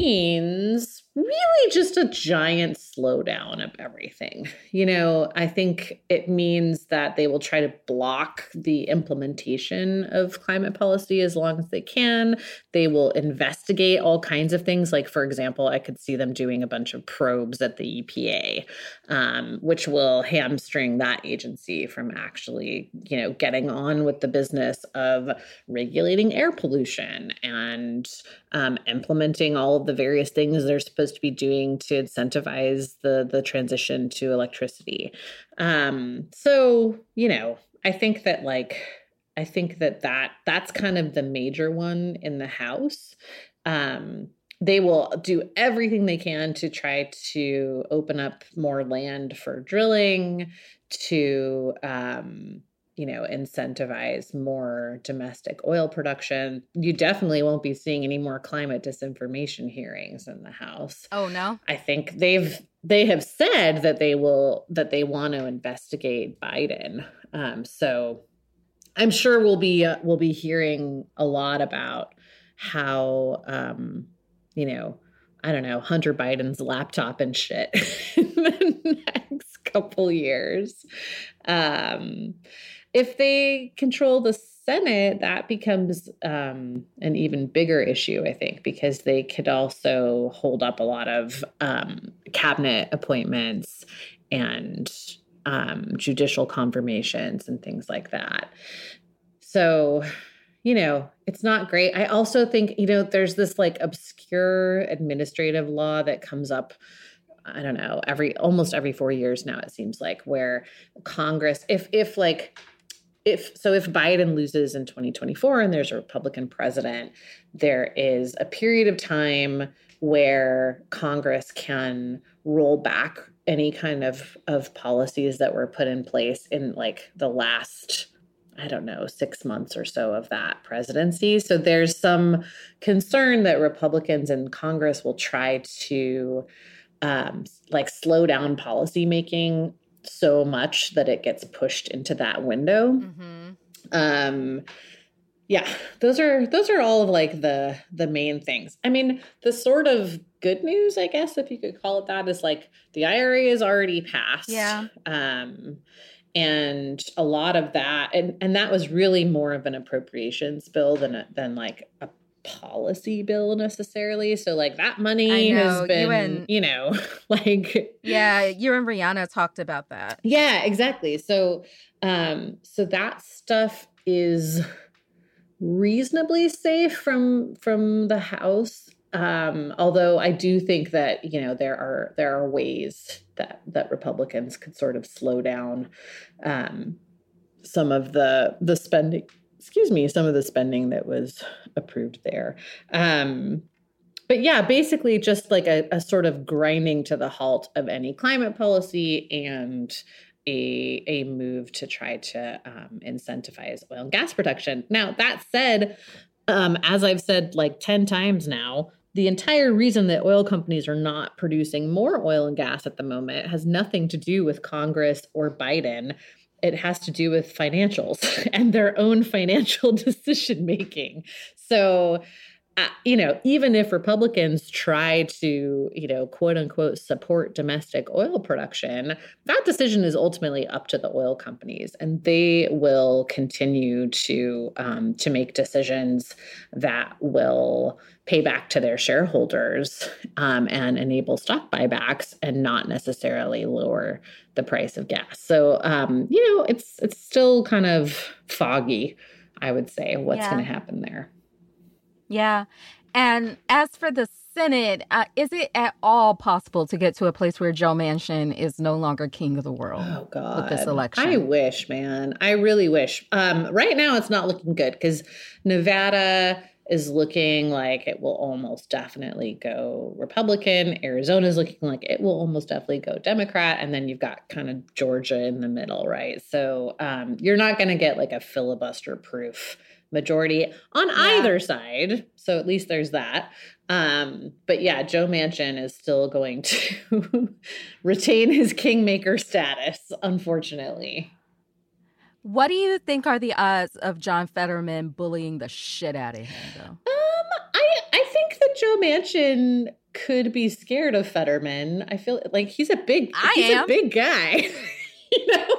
means really just a giant slowdown of everything. You know, I think it means that they will try to block the implementation of climate policy as long as they can. They will investigate all kinds of things. Like, for example, I could see them doing a bunch of probes at the E P A, um, which will hamstring that agency from actually, you know, getting on with the business of regulating air pollution and Um, implementing all of the various things they're supposed to be doing to incentivize the the transition to electricity. Um, so, you know, I think that like, I think that, that that's kind of the major one in the House. Um, they will do everything they can to try to open up more land for drilling, to, um, you know, incentivize more domestic oil production. You definitely won't be seeing any more climate disinformation hearings in the House. Oh, no? I think they've they have said that they will that they want to investigate Biden. Um, so I'm sure we'll be uh, we'll be hearing a lot about how um, you know, I don't know, Hunter Biden's laptop and shit in the next couple years. Um, If they control the Senate, that becomes um, an even bigger issue, I think, because they could also hold up a lot of um, cabinet appointments and um, judicial confirmations and things like that. So, you know, it's not great. I also think, you know, there's this like obscure administrative law that comes up, I don't know, every almost every four years now, it seems like, where Congress, if if like, If so, if Biden loses in twenty twenty-four and there's a Republican president, there is a period of time where Congress can roll back any kind of, of policies that were put in place in like the last, I don't know, six months or so of that presidency. So there's some concern that Republicans in Congress will try to um, like slow down policymaking so much that it gets pushed into that window. Mm-hmm. Um, yeah, those are those are all of like the the main things. I mean, the sort of good news, I guess, if you could call it that, is like the I R A is already passed. Yeah. Um, And a lot of that, and, and that was really more of an appropriations bill than a, than like a policy bill necessarily. So like that money know, has been, you, and, you know, like yeah, you and Rihanna talked about that. Yeah, exactly. So, um, so that stuff is reasonably safe from from the House. Um, although I do think that, you know, there are there are ways that that Republicans could sort of slow down um, some of the the spending. Excuse me, some of the spending that was approved there. Um, but yeah, basically just like a, a sort of grinding to the halt of any climate policy and a a move to try to um, incentivize oil and gas production. Now that said, um, as I've said like ten times now, the entire reason that oil companies are not producing more oil and gas at the moment has nothing to do with Congress or Biden. It has to do with financials and their own financial decision making. So, uh, you know, even if Republicans try to, you know, quote unquote, support domestic oil production, that decision is ultimately up to the oil companies, and they will continue to um, to make decisions that will pay back to their shareholders um, and enable stock buybacks, and not necessarily lower the price of gas. So, um, you know, it's it's still kind of foggy, I would say, what's Yeah. going to happen there. Yeah. And as for the Senate, uh, is it at all possible to get to a place where Joe Manchin is no longer king of the world Oh, God. with this election? I wish, man. I really wish. Um, right now, it's not looking good because Nevada is looking like it will almost definitely go Republican. Arizona is looking like it will almost definitely go Democrat. And then you've got kind of Georgia in the middle, right? So um, you're not going to get like a filibuster-proof majority on Yeah. either side. So at least there's that. Um, but yeah, Joe Manchin is still going to retain his kingmaker status, unfortunately. What do you think are the odds of John Fetterman bullying the shit out of him, though? Um, I I think that Joe Manchin could be scared of Fetterman. I feel like he's a big I he's am. a big guy. You know?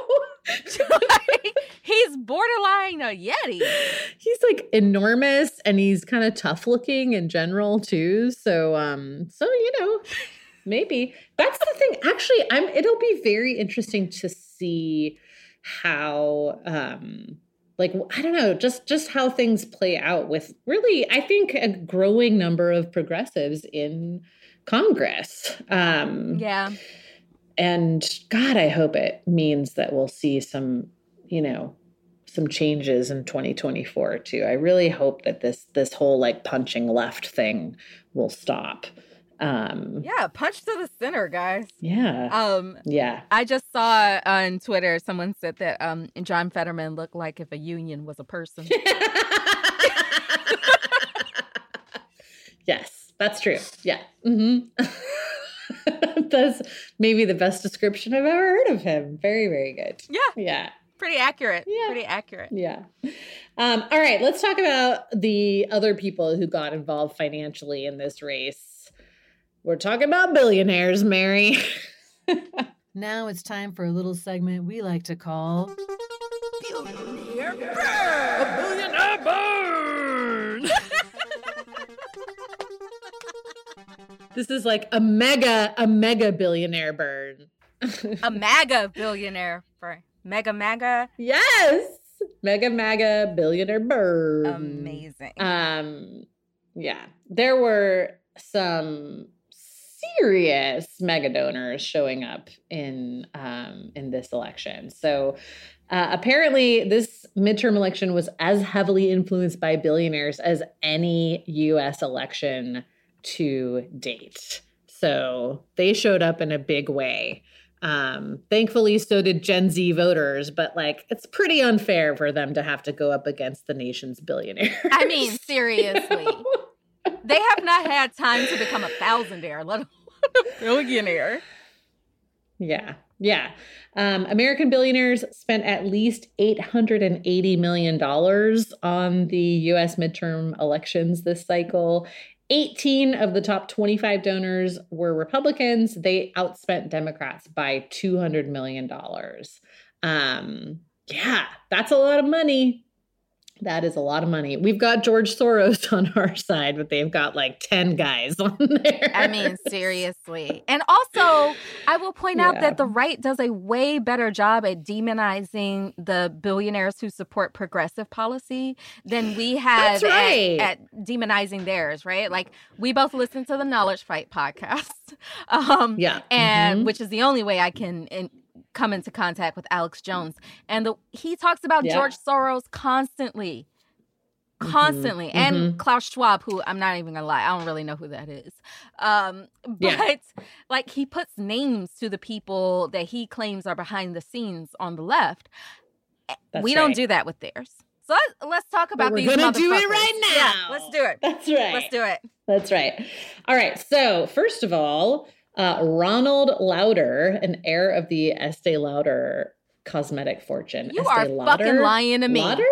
He's borderline a Yeti. He's like enormous, and he's kind of tough looking in general too. So um so you know, maybe. That's the thing. Actually, I'm it'll be very interesting to see how um like I don't know, just just how things play out with really, I think, a growing number of progressives in Congress. Um Yeah. And God, I hope it means that we'll see some, you know, some changes in twenty twenty-four too. I really hope that this this whole like punching left thing will stop. Um, Yeah, punch to the center, guys. yeah. Um, Yeah. I just saw on Twitter someone said that um, John Fetterman looked like if a union was a person. Yes, that's true. Yeah. Mm-hmm. That's maybe the best description I've ever heard of him. Very, very good. Yeah, Yeah. pretty accurate. Yeah. Pretty accurate. Yeah. Um, all right, let's talk about the other people who got involved financially in this race. We're talking about billionaires, Mary. Now it's time for a little segment we like to call Billionaire Burn! A billionaire burn! This is like a mega, a mega billionaire burn. A MAGA billionaire. For mega MAGA. Yes. Mega, mega billionaire burn. Amazing. Um, yeah, there were some serious mega donors showing up in um, in this election. So uh, apparently, this midterm election was as heavily influenced by billionaires as any U S election to date. So they showed up in a big way. Um, thankfully, so did Gen Z voters, but like it's pretty unfair for them to have to go up against the nation's billionaires. I mean, seriously. You know? They have not had time to become a thousandaire, let alone a billionaire. Yeah. Yeah. Um, American billionaires spent at least eight hundred eighty million dollars on the U S midterm elections this cycle. eighteen of the top twenty-five donors were Republicans. They outspent Democrats by two hundred million dollars. Um, yeah, that's a lot of money. That is a lot of money. We've got George Soros on our side, but they've got like ten guys on there. I mean, seriously. And also, I will point yeah. out that the right does a way better job at demonizing the billionaires who support progressive policy than we have right. at, at demonizing theirs, right? Like, we both listen to the Knowledge Fight podcast, um, yeah, and mm-hmm. which is the only way I can in, come into contact with Alex Jones. And the, he talks about yeah. George Soros constantly. Constantly. Mm-hmm. And mm-hmm. Klaus Schwab, who I'm not even going to lie, I don't really know who that is. Um, but yeah. like he puts names to the people that he claims are behind the scenes on the left. That's we right. don't do that with theirs. So let, let's talk about but these we're gonna do it right now. Yeah, let's do it. That's right. Let's do it. That's right. All right. So first of all, Uh, Ronald Lauder, an heir of the Estee Lauder cosmetic fortune. You Estee are Lauder? fucking lying to me. Lauder?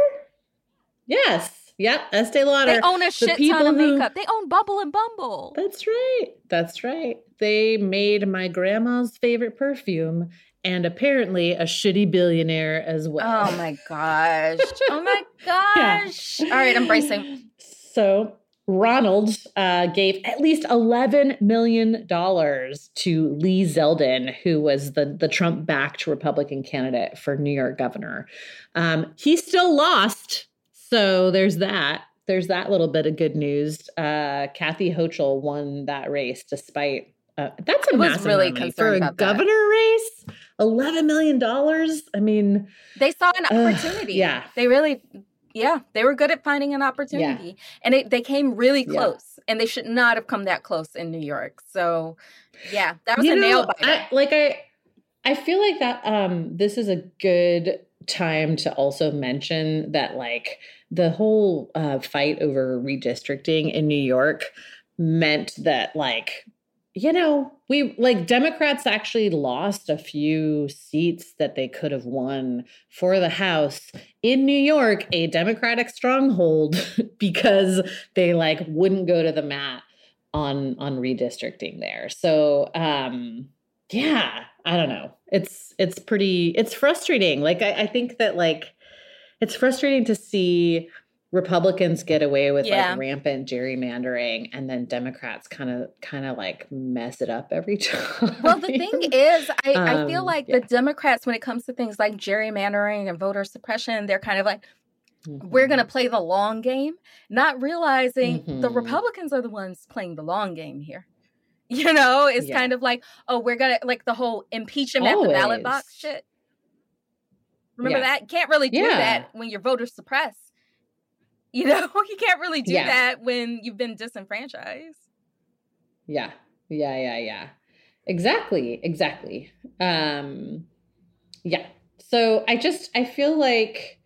Yes. Yep. Estee Lauder. They own a shit the ton of who... makeup. They own Bumble and Bumble. That's right. That's right. They made my grandma's favorite perfume and apparently a shitty billionaire as well. Oh my gosh. Oh my gosh. Yeah. All right. I'm bracing. So Ronald uh, gave at least eleven million dollars to Lee Zeldin, who was the, the Trump-backed Republican candidate for New York governor. Um, he still lost, so there's that. There's that little bit of good news. Uh, Kathy Hochul won that race despite uh, – that's a I was massive really money concerned for a about governor that. race. eleven million dollars? I mean – They saw an opportunity. Uh, yeah. They really – Yeah, they were good at finding an opportunity. Yeah. And it, they came really close. Yeah. And they should not have come that close in New York. So, yeah, that was you a know, nail biter. I, like, I I feel like that um, this is a good time to also mention that, like, the whole uh, fight over redistricting in New York meant that, like, you know, we like Democrats actually lost a few seats that they could have won for the House in New York, a Democratic stronghold, because they like wouldn't go to the mat on on redistricting there. So, um, yeah, I don't know. It's it's pretty it's frustrating. Like, I, I think that like it's frustrating to see Republicans get away with yeah. like rampant gerrymandering, and then Democrats kind of kind of like mess it up every time. Well, the thing is, I, um, I feel like yeah. the Democrats, when it comes to things like gerrymandering and voter suppression, they're kind of like, mm-hmm. we're going to play the long game, not realizing mm-hmm. the Republicans are the ones playing the long game here. You know, it's yeah. kind of like, oh, we're going to like the whole impeach him Always. At the ballot box shit. Remember yeah. that? You can't really do yeah. that when your voters suppress. You know, you can't really do yeah. that when you've been disenfranchised. Yeah, yeah, yeah, yeah. Exactly, exactly. Um, yeah. So I just, I feel like,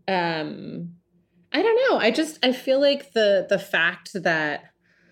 um, I don't know. I just, I feel like the the fact that,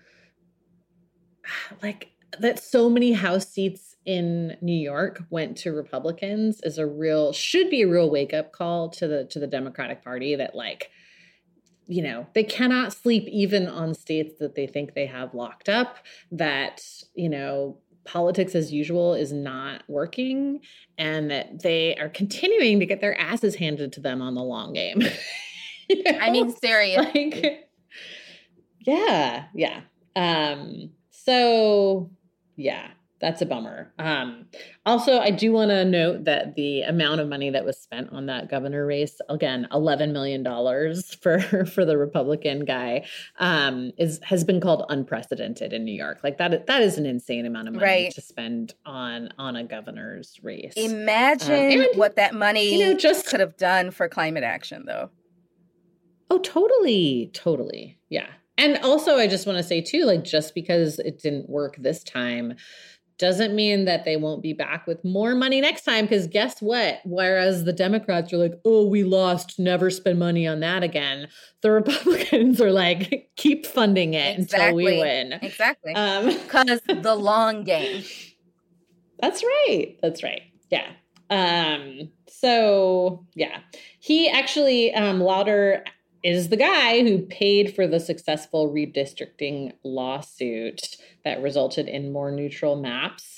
like, that so many House seats in New York went to Republicans is a real, should be a real wake up call to the to the Democratic Party that, like, you know, they cannot sleep even on states that they think they have locked up, that, you know, politics as usual is not working, and that they are continuing to get their asses handed to them on the long game. You know? I mean, seriously. Like, yeah, yeah. Um, so, yeah. That's a bummer. Um, also, I do want to note that the amount of money that was spent on that governor race, again, eleven million dollars for, for the Republican guy, um, is has been called unprecedented in New York. Like, that, that is an insane amount of money right. to spend on, on a governor's race. Imagine um, and, what that money you know, just could have done for climate action, though. Oh, totally. Totally. Yeah. And also, I just want to say, too, like, just because it didn't work this time doesn't mean that they won't be back with more money next time, because guess what? Whereas the Democrats are like, oh, we lost, never spend money on that again. The Republicans are like, keep funding it exactly. until we win. Exactly. Because um, the long game. That's right. That's right. Yeah. Um, so, yeah. He actually, um, Lauder is the guy who paid for the successful redistricting lawsuit that resulted in more neutral maps.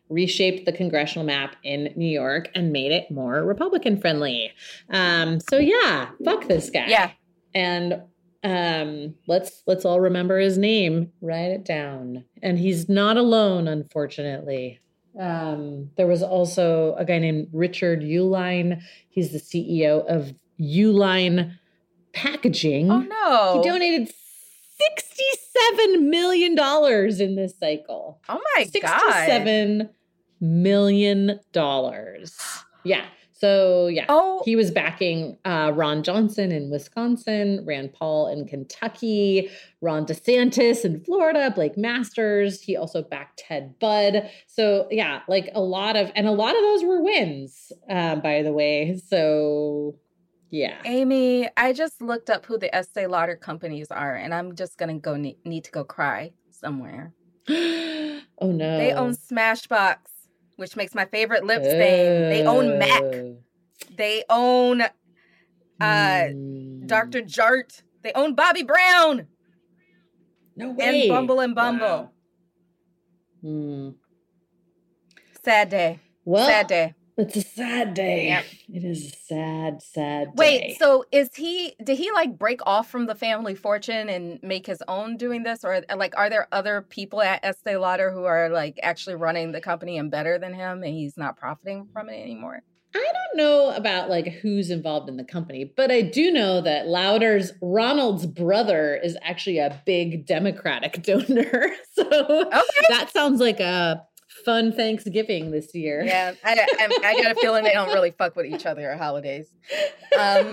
reshaped the congressional map in New York and made it more Republican friendly. Um, so yeah, fuck this guy. Yeah. And um, let's let's all remember his name. Write it down. And he's not alone, unfortunately. Um, there was also a guy named Richard Uihlein. He's the C E O of Uihlein Packaging. Oh no. He donated sixty-seven million dollars in this cycle. Oh my God. sixty-seven million dollars. Yeah. So, yeah, Oh. he was backing uh, Ron Johnson in Wisconsin, Rand Paul in Kentucky, Ron DeSantis in Florida, Blake Masters. He also backed Ted Budd. So, yeah, like a lot of, and a lot of those were wins, uh, by the way. So, yeah. Amy, I just looked up who the Estee Lauder companies are, and I'm just going to go ne- need to go cry somewhere. Oh, no. They own Smashbox, which makes my favorite lip stain. They own MAC. They own uh, Mm. Doctor Jart. They own Bobby Brown. No way. And Bumble and Bumble. Wow. Mm. Sad day. Well, Sad day. it's a sad day. Yep. It is a sad, sad day. Wait, so is he, did he like break off from the family fortune and make his own doing this? Or like, are there other people at Estee Lauder who are like actually running the company and better than him and he's not profiting from it anymore? I don't know about like who's involved in the company, but I do know that Lauder's Ronald's brother is actually a big Democratic donor. So Okay. that sounds like a fun Thanksgiving this year. Yeah, I, I, I got a feeling they don't really fuck with each other at holidays. Um,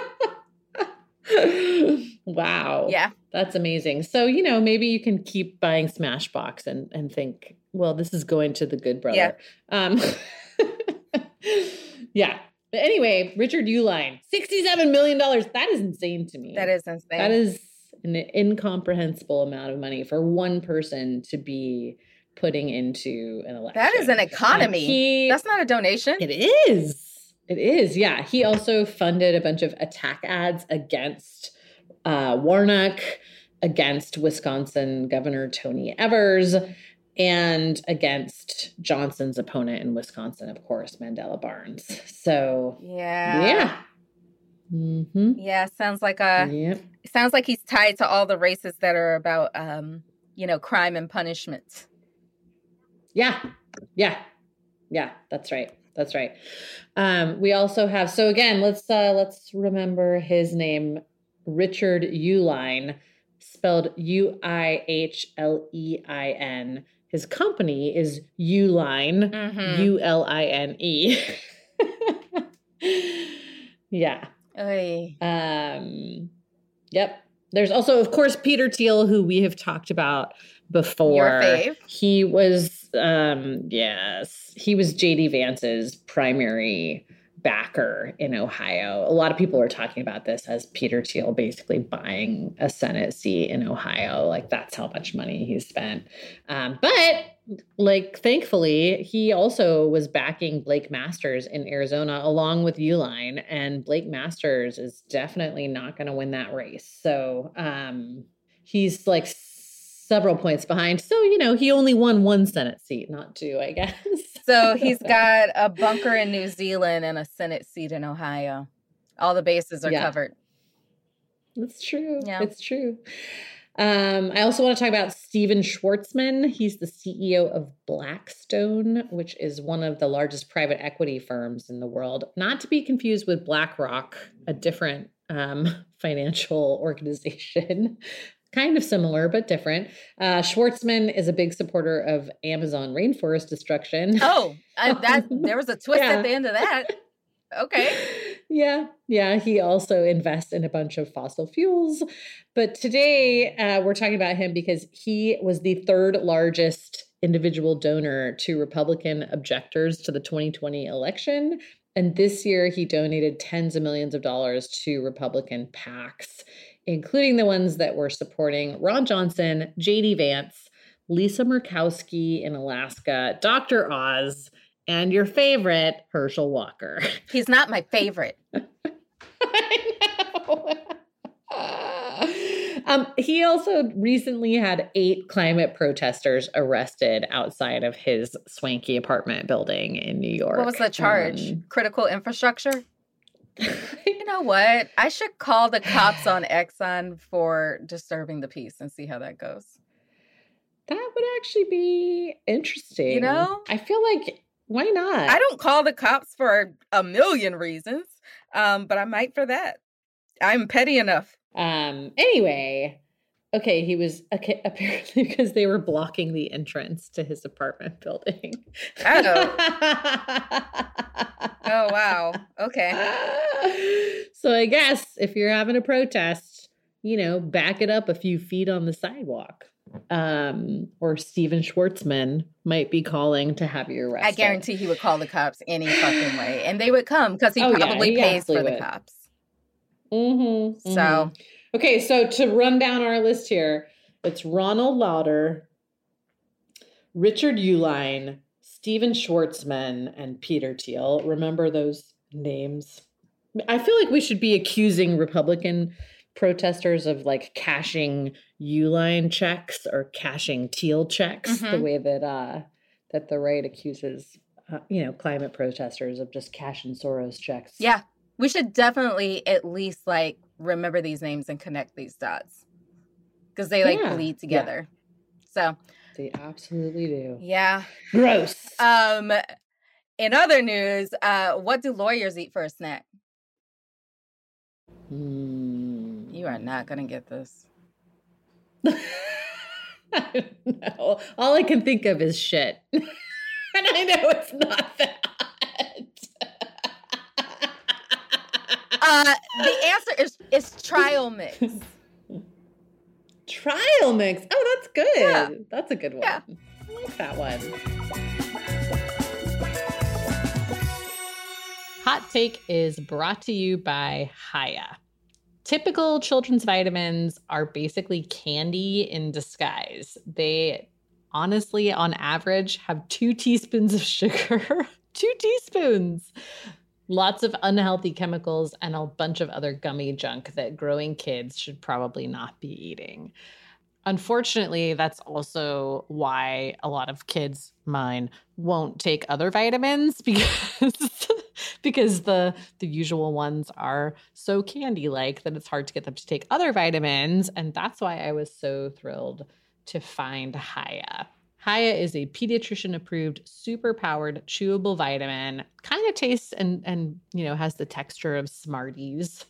Wow. yeah. That's amazing. So, you know, maybe you can keep buying Smashbox and, and think, well, this is going to the good brother. Yeah. Um, yeah. But anyway, Richard Uihlein, sixty-seven million dollars. That is insane to me. That is insane. That is an incomprehensible amount of money for one person to be putting into an election. That is an economy. And he- That's not a donation. It is. It is. Yeah. He also funded a bunch of attack ads against uh, Warnock, against Wisconsin Governor Tony Evers, and against Johnson's opponent in Wisconsin, of course, Mandela Barnes. So, Yeah. yeah. Mm-hmm. Yeah, sounds like a Yep. sounds like he's tied to all the races that are about um, you know, crime and punishment. Yeah. Yeah. Yeah. That's right. That's right. Um, we also have, so again, let's, uh, let's remember his name, Richard Uihlein, spelled U I H L E I N. His company is Uihlein, Mhm. U L I N E. Yeah. Oy. Um, yep. There's also, of course, Peter Thiel, who we have talked about before. Your fave? He was, um, yes, he was J D Vance's primary backer in Ohio. A lot of people are talking about this as Peter Thiel basically buying a Senate seat in Ohio. Like, that's how much money he spent. Um, but like, thankfully, he also was backing Blake Masters in Arizona along with Uihlein, and Blake Masters is definitely not going to win that race. So um, he's like several points behind. So, you know, he only won one Senate seat, not two, I guess. So he's got a bunker in New Zealand and a Senate seat in Ohio. All the bases are Yeah. covered. It's true. Yeah. It's true. Um, I also want to talk about Steven Schwartzman. He's the C E O of Blackstone, which is one of the largest private equity firms in the world. Not to be confused with BlackRock, a different um, financial organization. Kind of similar, but different. Uh, Schwartzman is a big supporter of Amazon rainforest destruction. Oh, I, that there was a twist Yeah. at the end of that. Okay. Yeah, yeah. He also invests in a bunch of fossil fuels. But today uh, we're talking about him because he was the third largest individual donor to Republican objectors to the twenty twenty election. And this year he donated tens of millions of dollars to Republican PACs, including the ones that were supporting Ron Johnson, J D Vance, Lisa Murkowski in Alaska, Doctor Oz, and your favorite, Herschel Walker. He's not my favorite. I know. Um, he also recently had eight climate protesters arrested outside of his swanky apartment building in New York. What was the charge? Um, Critical infrastructure? You know what? I should call the cops on Exxon for disturbing the peace and see how that goes. That would actually be interesting. You know? I feel like, why not? I don't call the cops for a million reasons, um, but I might for that. I'm petty enough. Um. Anyway, okay, he was okay, apparently because they were blocking the entrance to his apartment building. Oh. Oh, wow. Okay. So I guess if you're having a protest, you know, back it up a few feet on the sidewalk. Um, or Steven Schwartzman might be calling to have you arrested. I guarantee he would call the cops any fucking way. And they would come because he Oh, yeah, probably he pays for absolutely the would. cops. Mm-hmm, So, mm-hmm. Okay, so to run down our list here, it's Ronald Lauder, Richard Uihlein, Steven Schwartzman, and Peter Thiel. Remember those names? I feel like we should be accusing Republican protesters of like cashing Uihlein checks or cashing Thiel checks, Mhm. the way that uh, that the right accuses, uh, you know, climate protesters of just cashing Soros checks. yeah, we should definitely at least like remember these names and connect these dots because they like Yeah, bleed yeah. together. So, They absolutely do. yeah. Gross. Um, in other news, uh, what do lawyers eat for a snack? Hmm. You are not going to get this. I don't know. All I can think of is shit. And I know it's not that. Uh, the answer is is trial mix. Trial mix. Oh, that's good. Yeah. That's a good one. Yeah. I like that one. Hot Take is brought to you by Hiya. Typical children's vitamins are basically candy in disguise. They honestly, on average, have two teaspoons of sugar. Two teaspoons. Lots of unhealthy chemicals and a bunch of other gummy junk that growing kids should probably not be eating. Unfortunately, that's also why a lot of kids, mine, won't take other vitamins because because the the usual ones are so candy-like that it's hard to get them to take other vitamins. And that's why I was so thrilled to find Hiya. Hiya is a pediatrician-approved, super-powered, chewable vitamin. Kind of tastes and, and, you know, has the texture of Smarties.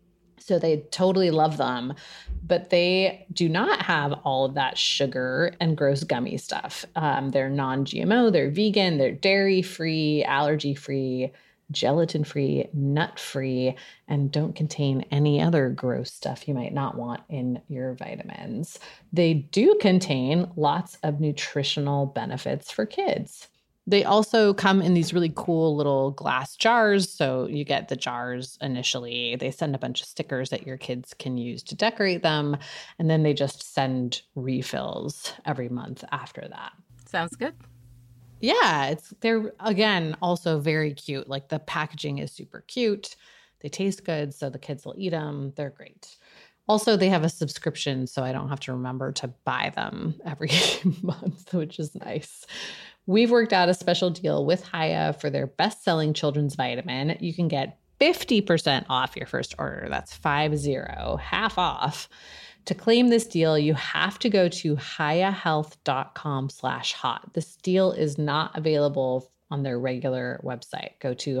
So they totally love them. But they do not have all of that sugar and gross gummy stuff. Um, they're non-G M O, they're vegan, they're dairy-free, allergy-free, gelatin-free, nut-free, and don't contain any other gross stuff you might not want in your vitamins. They do contain lots of nutritional benefits for kids. They also come in these really cool little glass jars. So you get the jars initially. They send a bunch of stickers that your kids can use to decorate them. And then they just send refills every month after that. Sounds good. Yeah, it's they're again also very cute. Like the packaging is super cute. They taste good, so the kids will eat them. They're great. Also, they have a subscription, so I don't have to remember to buy them every month, which is nice. We've worked out a special deal with Hiya for their best-selling children's vitamin. You can get fifty percent off your first order. That's five zero, half off. To claim this deal, you have to go to hiyahealth.com slash hot. This deal is not available on their regular website. Go to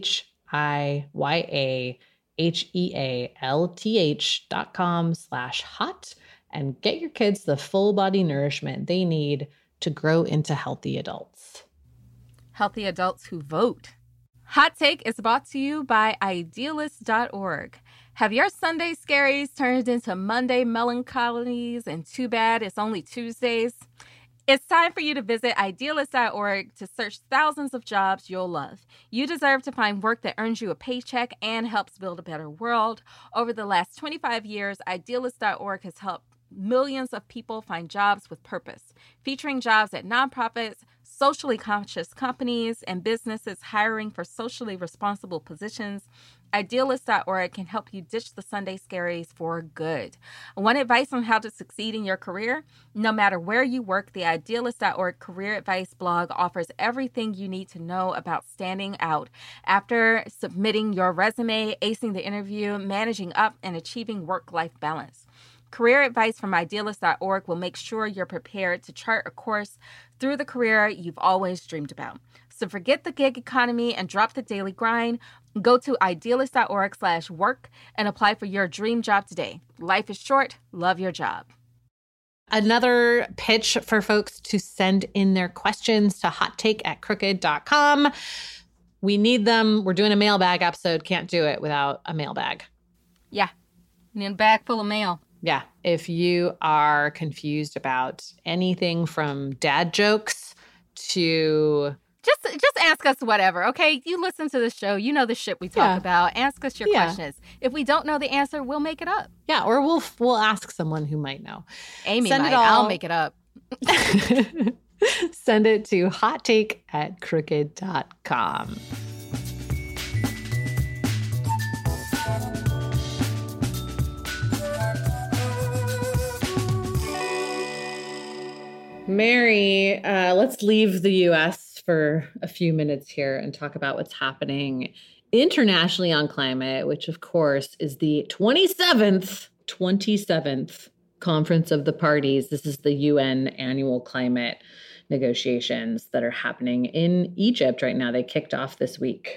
H-I-Y-A-H-E-A-L-T-H dot com slash hot and get your kids the full body nourishment they need to grow into healthy adults. Healthy adults who vote. Hot Take is brought to you by idealist dot org. Have your Sunday scaries turned into Monday melancholies and too bad it's only Tuesdays? It's time for you to visit idealist dot org to search thousands of jobs you'll love. You deserve to find work that earns you a paycheck and helps build a better world. Over the last twenty-five years, idealist dot org has helped millions of people find jobs with purpose, featuring jobs at nonprofits, socially conscious companies, and businesses hiring for socially responsible positions. Idealist dot org can help you ditch the Sunday scaries for good. Want advice on how to succeed in your career? No matter where you work, the Idealist dot org career advice blog offers everything you need to know about standing out after submitting your resume, acing the interview, managing up, and achieving work-life balance. Career advice from Idealist dot org will make sure you're prepared to chart a course through the career you've always dreamed about. So forget the gig economy and drop the daily grind. Go to Idealist dot org slash work and apply for your dream job today. Life is short. Love your job. Another pitch for folks to send in their questions to hottake at crooked dot com. We need them. We're doing a mailbag episode. Can't do it without a mailbag. Yeah. Need a bag full of mail. Yeah. If you are confused about anything from dad jokes to... Just just ask us whatever, okay? You listen to the show. You know the shit we talk Yeah. about. Ask us your Yeah. questions. If we don't know the answer, we'll make it up. Yeah, or we'll we'll ask someone who might know. Amy Send it might. all- I'll make it up. Send it to hottake at crooked dot com. Mary, uh, let's leave the U S for a few minutes here and talk about what's happening internationally on climate, which of course is the twenty-seventh, twenty-seventh Conference of the Parties. This is the U N annual climate negotiations that are happening in Egypt right now. They kicked off this week.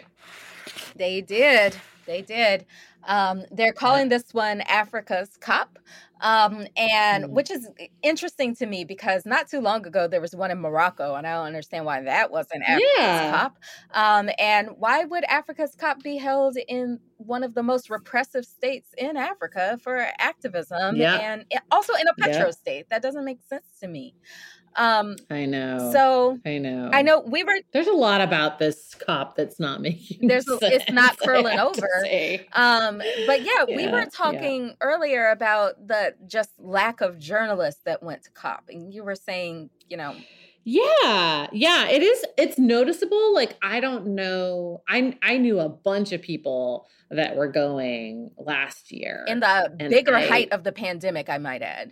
They did. They did. Um, they're calling this one Africa's COP, um, and Mm. which is interesting to me because not too long ago there was one in Morocco, and I don't understand why that wasn't Africa's Yeah. COP. Um, and why would Africa's COP be held in one of the most repressive states in Africa for activism, Yeah. and it- also in a Yeah. petro state? That doesn't make sense to me. Um, I know. so I know. I know we were. There's a lot about this COP that's not making There's a- sense. it's not I curling have to over. say. Um, but yeah, we Yeah, were yeah. talking earlier about the just lack of journalists that went to COP, and you were saying, you know, Yeah, yeah, it is. It's noticeable. Like, I don't know. I I knew a bunch of people that were going last year. in the And bigger I- height of the pandemic, I might add.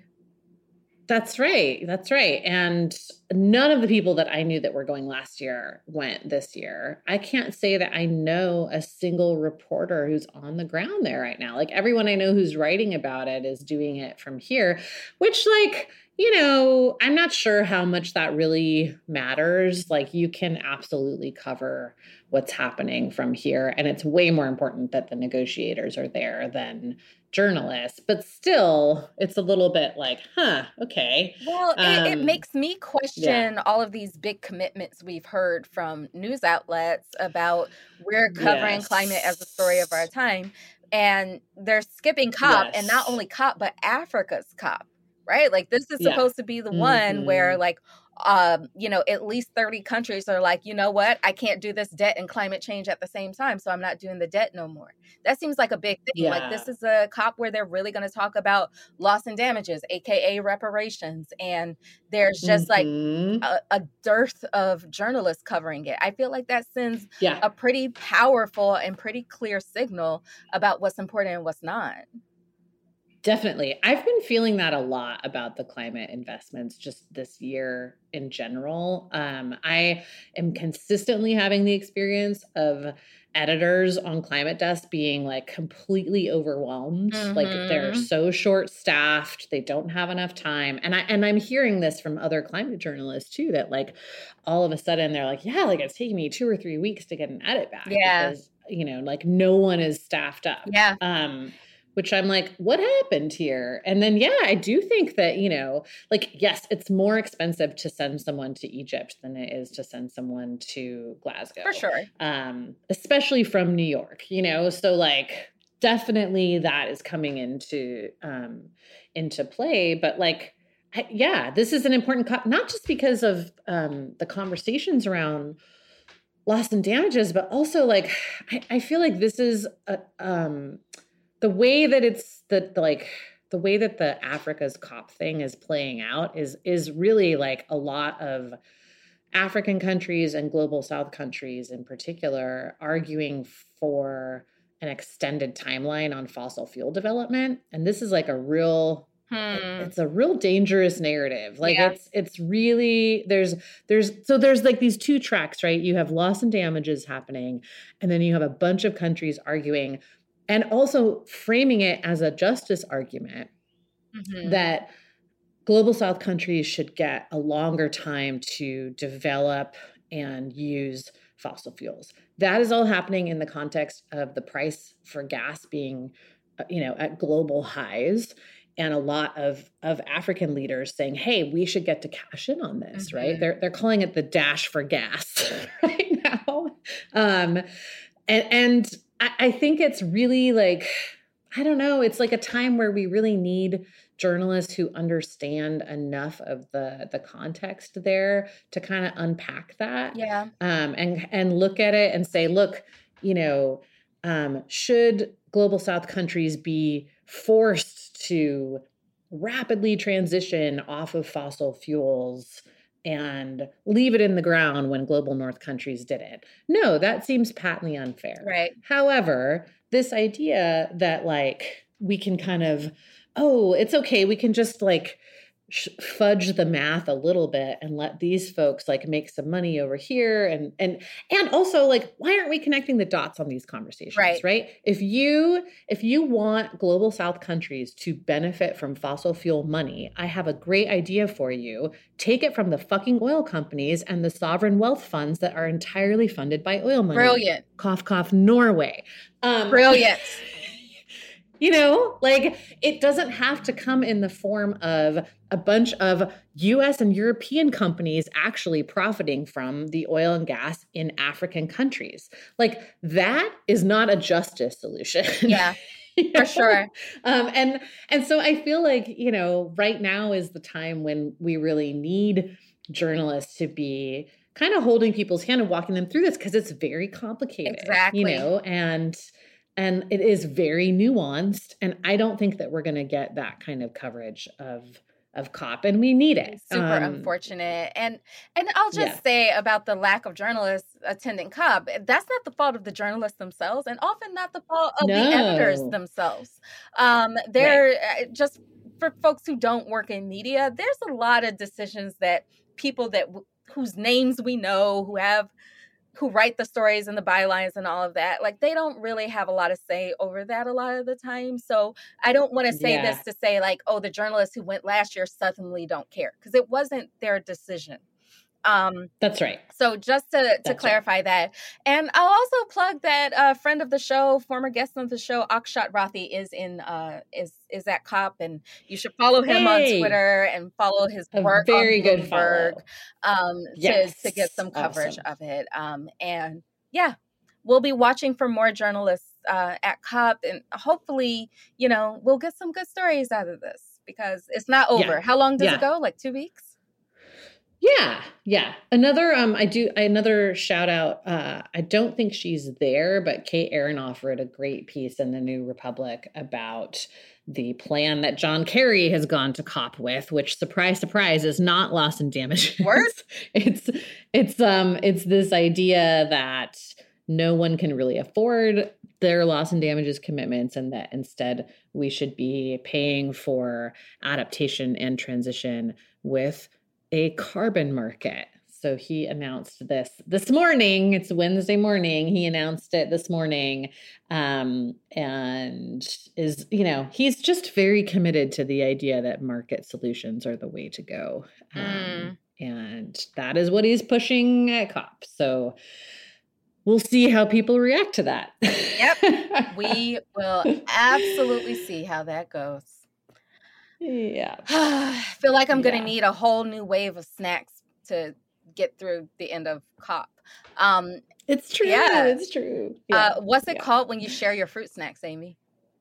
That's right. That's right. And none of the people that I knew that were going last year went this year. I can't say that I know a single reporter who's on the ground there right now. Like, everyone I know who's writing about it is doing it from here, which, like, you know, I'm not sure how much that really matters. Like, you can absolutely cover what's happening from here. And it's way more important that the negotiators are there than journalists. But still, it's a little bit like, huh, okay. Well, it, it Um, makes me question all of these big commitments we've heard from news outlets about we're covering Yes. climate as a story of our time. And they're skipping COP, and not Yes. only COP, but Africa's COP, right? Like, this is Yeah. supposed to be the one Mhm. where, like, um, you know, at least thirty countries are like, you know what? I can't do this debt and climate change at the same time, so I'm not doing the debt no more. That seems like a big thing. Like, this Yeah. is a COP where they're really going to talk about loss and damages, aka reparations, and there's just like Mhm. a, a dearth of journalists covering it. I feel like that sends yeah. a pretty powerful and pretty clear signal about what's important and what's not. Definitely. I've been feeling that a lot about the climate investments just this year in general. Um, I am consistently having the experience of editors on Climate Desk being like completely overwhelmed. Like, they're Mhm. so short staffed, they don't have enough time. And I and I'm hearing this from other climate journalists too, that like all of a sudden they're like, yeah, like it's taking me two or three weeks to get an edit back. Yeah. Because, you know, like no one is staffed up. Yeah. Um, which I'm like, what happened here? And then, yeah, I do think that, you know, like, yes, it's more expensive to send someone to Egypt than it is to send someone to Glasgow. For sure. Um, especially from New York, you know? So like, definitely that is coming into, um, into play. But like, I, yeah, this is an important, co- not just because of um, the conversations around loss and damages, but also like, I, I feel like this is a, um, the way that it's the, the like the way that the Africa's COP thing is playing out is is really like a lot of African countries and global South countries in particular arguing for an extended timeline on fossil fuel development. And this is like a real, Hmm. it's a real dangerous narrative. Like Yeah. it's, it's really, there's, there's, so there's like these two tracks, right? You have loss and damages happening, and then you have a bunch of countries arguing and also framing it as a justice argument Mhm. that global South countries should get a longer time to develop and use fossil fuels. That is all happening in the context of the price for gas being, uh, you know, at global highs, and a lot of of African leaders saying, "Hey, we should get to cash in on this." Mhm. Right? They're they're calling it the dash for gas right now, um, and and I, I think it's really like, I don't know. It's like a time where we really need journalists who understand enough of the the context there to kind of unpack that, Yeah. um, and and look at it and say, look, you know, um, should global South countries be forced to rapidly transition off of fossil fuels and leave it in the ground when global North countries didn't? No, that seems patently unfair. Right. However, this idea that like we can kind of, oh, it's okay, we can just like sh- fudge the math a little bit and let these folks like make some money over here, and and and also like, why aren't we connecting the dots on these conversations? Right. Right? If you if you want global South countries to benefit from fossil fuel money, I have a great idea for you. Take it from the fucking oil companies and the sovereign wealth funds that are entirely funded by oil money. Brilliant. Cough, cough, Norway. Um, Brilliant. You know, like it doesn't have to come in the form of a bunch of U S and European companies actually profiting from the oil and gas in African countries. Like that is not a justice solution. Yeah, You for know? sure. Um, and and so I feel like, you know, right now is the time when we really need journalists to be kind of holding people's hand and walking them through this, because it's very complicated. Exactly. You know, and and it is very nuanced. And I don't think that we're going to get that kind of coverage of of COP, and we need it. Super Um, unfortunate. And and I'll just yeah. say about the lack of journalists attending COP, that's not the fault of the journalists themselves, and often not the fault of the editors No. themselves. Um, they're uh, just for folks who don't work in media, there's a lot of decisions that people that w- whose names we know, who have who write the stories and the bylines and all of that, like they don't really have a lot of say over that a lot of the time. So I don't want to say Yeah. this to say like, oh, the journalists who went last year suddenly don't care, because it wasn't their decision. Um, That's right. so just to, to That's right. clarify that. And I'll also plug that a uh, friend of the show, former guest of the show, Akshat Rathi, is in uh, is is at COP, and you should follow him Hey. on Twitter and follow his A work very on good Bloomberg, follow. um, Yes. to, to get some coverage Awesome. of it. Um, and yeah, we'll be watching for more journalists uh, at COP, and hopefully, you know, we'll get some good stories out of this, because it's not over. Yeah. How long does Yeah. it go? Like two weeks? Yeah, yeah. Another um I do another shout out. Uh I don't think she's there, but Kate Aronoff wrote a great piece in the New Republic about the plan that John Kerry has gone to COP with, which, surprise, surprise, is not loss and damage. Word? it's it's um it's this idea that no one can really afford their loss and damages commitments, and that instead we should be paying for adaptation and transition with a carbon market. So he announced this this morning. It's Wednesday morning. He announced it this morning, um, and is, you know, he's just very committed to the idea that market solutions are the way to go. Um, Mm. And that is what he's pushing at COP. So we'll see how people react to that. Yep. We will absolutely see how that goes. Yeah. I feel like I'm going Yeah. to need a whole new wave of snacks to get through the end of COP. Um, It's true. Yeah. It's true. uh, what's it yeah. called when you share your fruit snacks, Amy?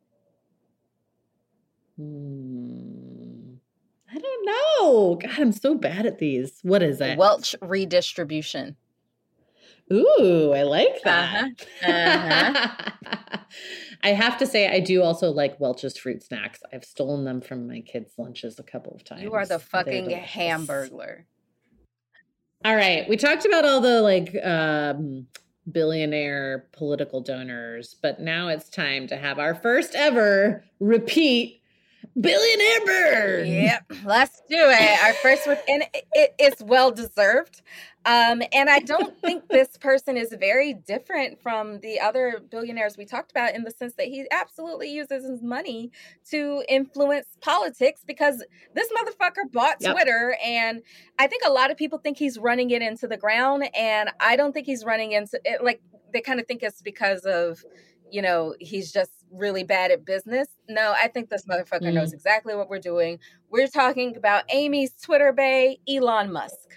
Hmm. I don't know. God, I'm so bad at these. What is it? Welch redistribution. Ooh, I like that. Uh-huh. I have to say, I do also like Welch's fruit snacks. I've stolen them from my kids' lunches a couple of times. You are the They're fucking delicious. hamburglar. All right. We talked about all the like um billionaire political donors, but now it's time to have our first ever repeat billionaire burn. Yep, let's do it. Our first, re- and it, it, it's well deserved. Um, and I don't think this person is very different from the other billionaires we talked about, in the sense that he absolutely uses his money to influence politics, because this motherfucker bought Yep. Twitter. And I think a lot of people think he's running it into the ground. And I don't think he's running into it. Like, they kind of think it's because of, you know, he's just really bad at business. No, I think this motherfucker Mm. knows exactly what we're doing. We're talking about Amy's Twitter bae, Elon Musk.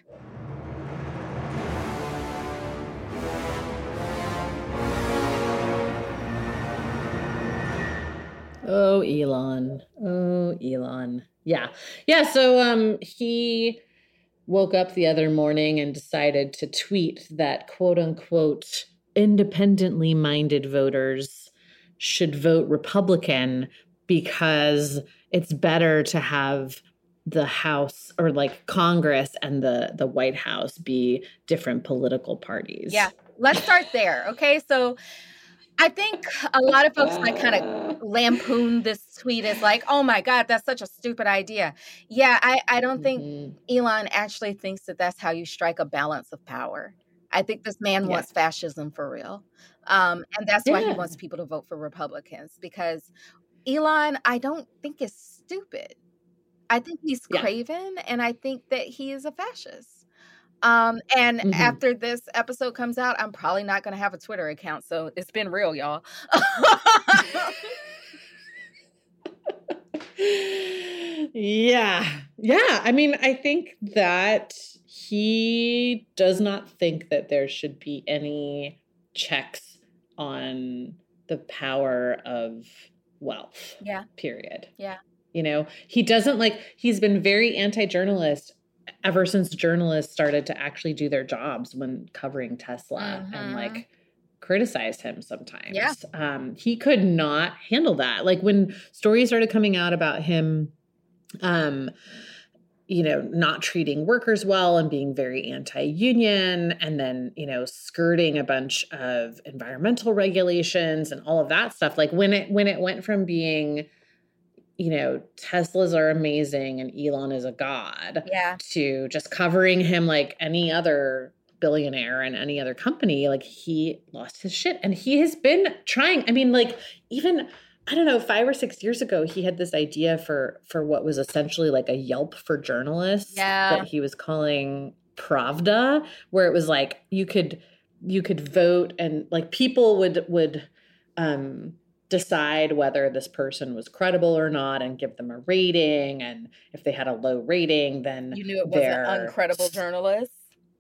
Oh, Elon. Oh, Elon. Yeah. Yeah. So um, he woke up the other morning and decided to tweet that quote unquote independently minded voters should vote Republican because it's better to have the House or like Congress and the, the White House be different political parties. Yeah, let's start there. Okay, so I think a lot of folks like kind of lampoon this tweet as like, oh my God, that's such a stupid idea. Yeah, I, I don't think Mhm. Elon actually thinks that that's how you strike a balance of power. I think this man Yeah. wants fascism for real. Um, and that's why he Yeah. wants people to vote for Republicans, because Elon, I don't think is stupid. I think he's Yeah. craven, and I think that he is a fascist. Um, and Mhm. after this episode comes out, I'm probably not going to have a Twitter account. So it's been real, y'all. Yeah. Yeah. I mean, I think that he does not think that there should be any checks on the power of wealth. Yeah. Period. Yeah. You know, he doesn't like, he's been very anti-journalist ever since journalists started to actually do their jobs when covering Tesla and Mhm. like criticized him sometimes. Yeah. Um, he could not handle that. Like when stories started coming out about him, um, you know, not treating workers well and being very anti-union, and then, you know, skirting a bunch of environmental regulations and all of that stuff. Like when it, when it went from being, you know, Teslas are amazing and Elon is a god, Yeah. to just covering him like any other billionaire and any other company, like he lost his shit. And he has been trying, I mean, like even, I don't know, five or six years ago, he had this idea for, for what was essentially like a Yelp for journalists Yeah. that he was calling Pravda, where it was like, you could, you could vote and like people would, would, um, decide whether this person was credible or not and give them a rating. And if they had a low rating, then You knew it was their- an uncredible journalist.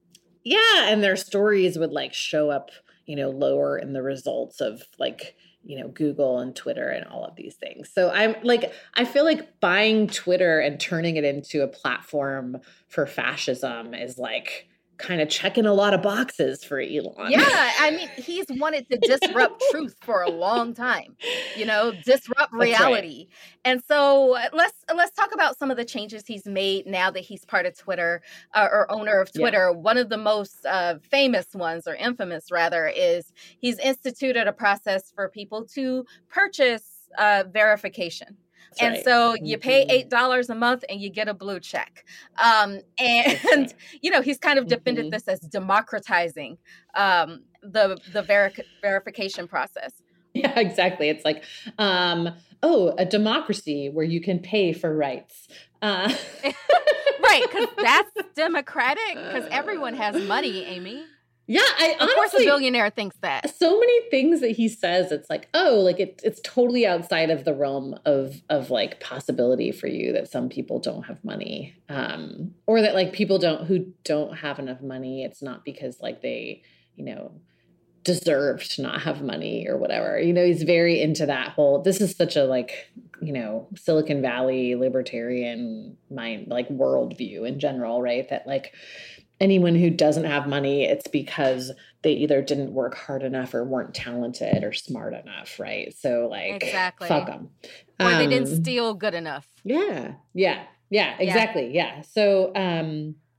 Yeah. And their stories would like show up, you know, lower in the results of like, you know, Google and Twitter and all of these things. So I'm like, I feel like buying Twitter and turning it into a platform for fascism is like kind of checking a lot of boxes for Elon. Yeah, I mean, he's wanted to disrupt truth for a long time, you know, disrupt right. reality. And so uh, let's let's talk about some of the changes he's made now that he's part of Twitter, uh, or owner of Yeah. Twitter. One of the most uh, famous ones, or infamous rather, is he's instituted a process for people to purchase uh, verification. That's And right. so you pay Mhm. eight dollars a month and you get a blue check. Um, and, you know, he's kind of defended Mhm. this as democratizing um, the, the veri- verification process. Yeah, exactly. It's like, um, oh, a democracy where you can pay for rights. Uh, Right, because that's democratic, because everyone has money, Amy. yeah, I Of course, a honestly, billionaire thinks that. so many things that he says, it's like, oh, like it, it's totally outside of the realm of of like possibility for you that some people don't have money, um, or that like people don't who don't have enough money. It's not because like they, you know, deserve to not have money or whatever. You know, he's very into that whole. This is such a like, you know, Silicon Valley libertarian mind like worldview in general, right? That like anyone who doesn't have money, it's because they either didn't work hard enough or weren't talented or smart enough, right? So like, Exactly. fuck them. Or they didn't steal good enough. Yeah, yeah, yeah, exactly, yeah. So, um,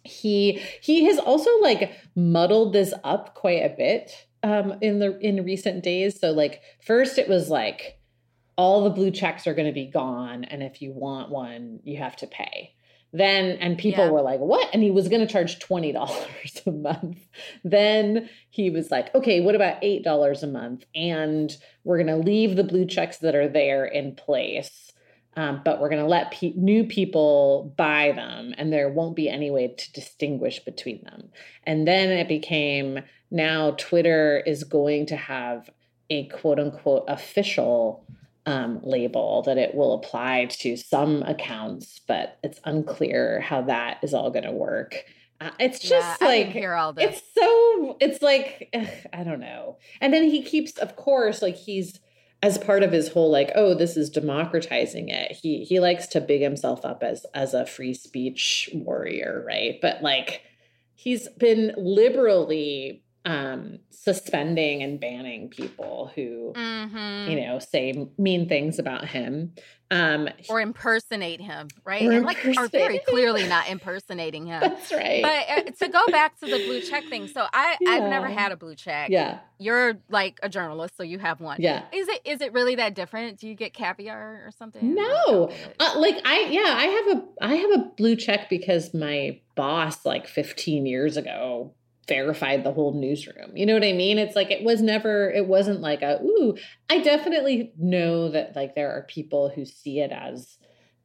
he he has also like muddled this up quite a bit um, in the in recent days. So like first it was like all the blue checks are going to be gone, and if you want one, you have to pay. Then, and people Yeah. were like, what? And he was going to charge twenty dollars a month. Then he was like, okay, what about eight dollars a month? And we're going to leave the blue checks that are there in place. Um, but we're going to let pe- new people buy them, and there won't be any way to distinguish between them. And then it became, now Twitter is going to have a quote unquote official Um, label that it will apply to some accounts, but it's unclear how that is all going to work. Uh, it's just Yeah, I like, didn't hear all this. it's so, it's like, ugh, I don't know. And then he keeps, of course, like he's, as part of his whole like, oh, this is democratizing it. He he likes to big himself up as as a free speech warrior, right? But like, he's been liberally um, suspending and banning people who, Mm-hmm. you know, say mean things about him. Um, Or impersonate him, right? Or and like are very impersonate him. clearly not impersonating him. that's right. But uh, to go back to the blue check thing, so I I've never Yeah. had a blue check. yeah, You're like a journalist, so you have one. yeah. Is it is it really that different? Do you get caviar or something? No, uh, like I, yeah, I have a, I have a blue check because my boss like fifteen years ago verified the whole newsroom. You know what I mean? It's like, it was never, it wasn't like a, ooh, I definitely know that like there are people who see it as,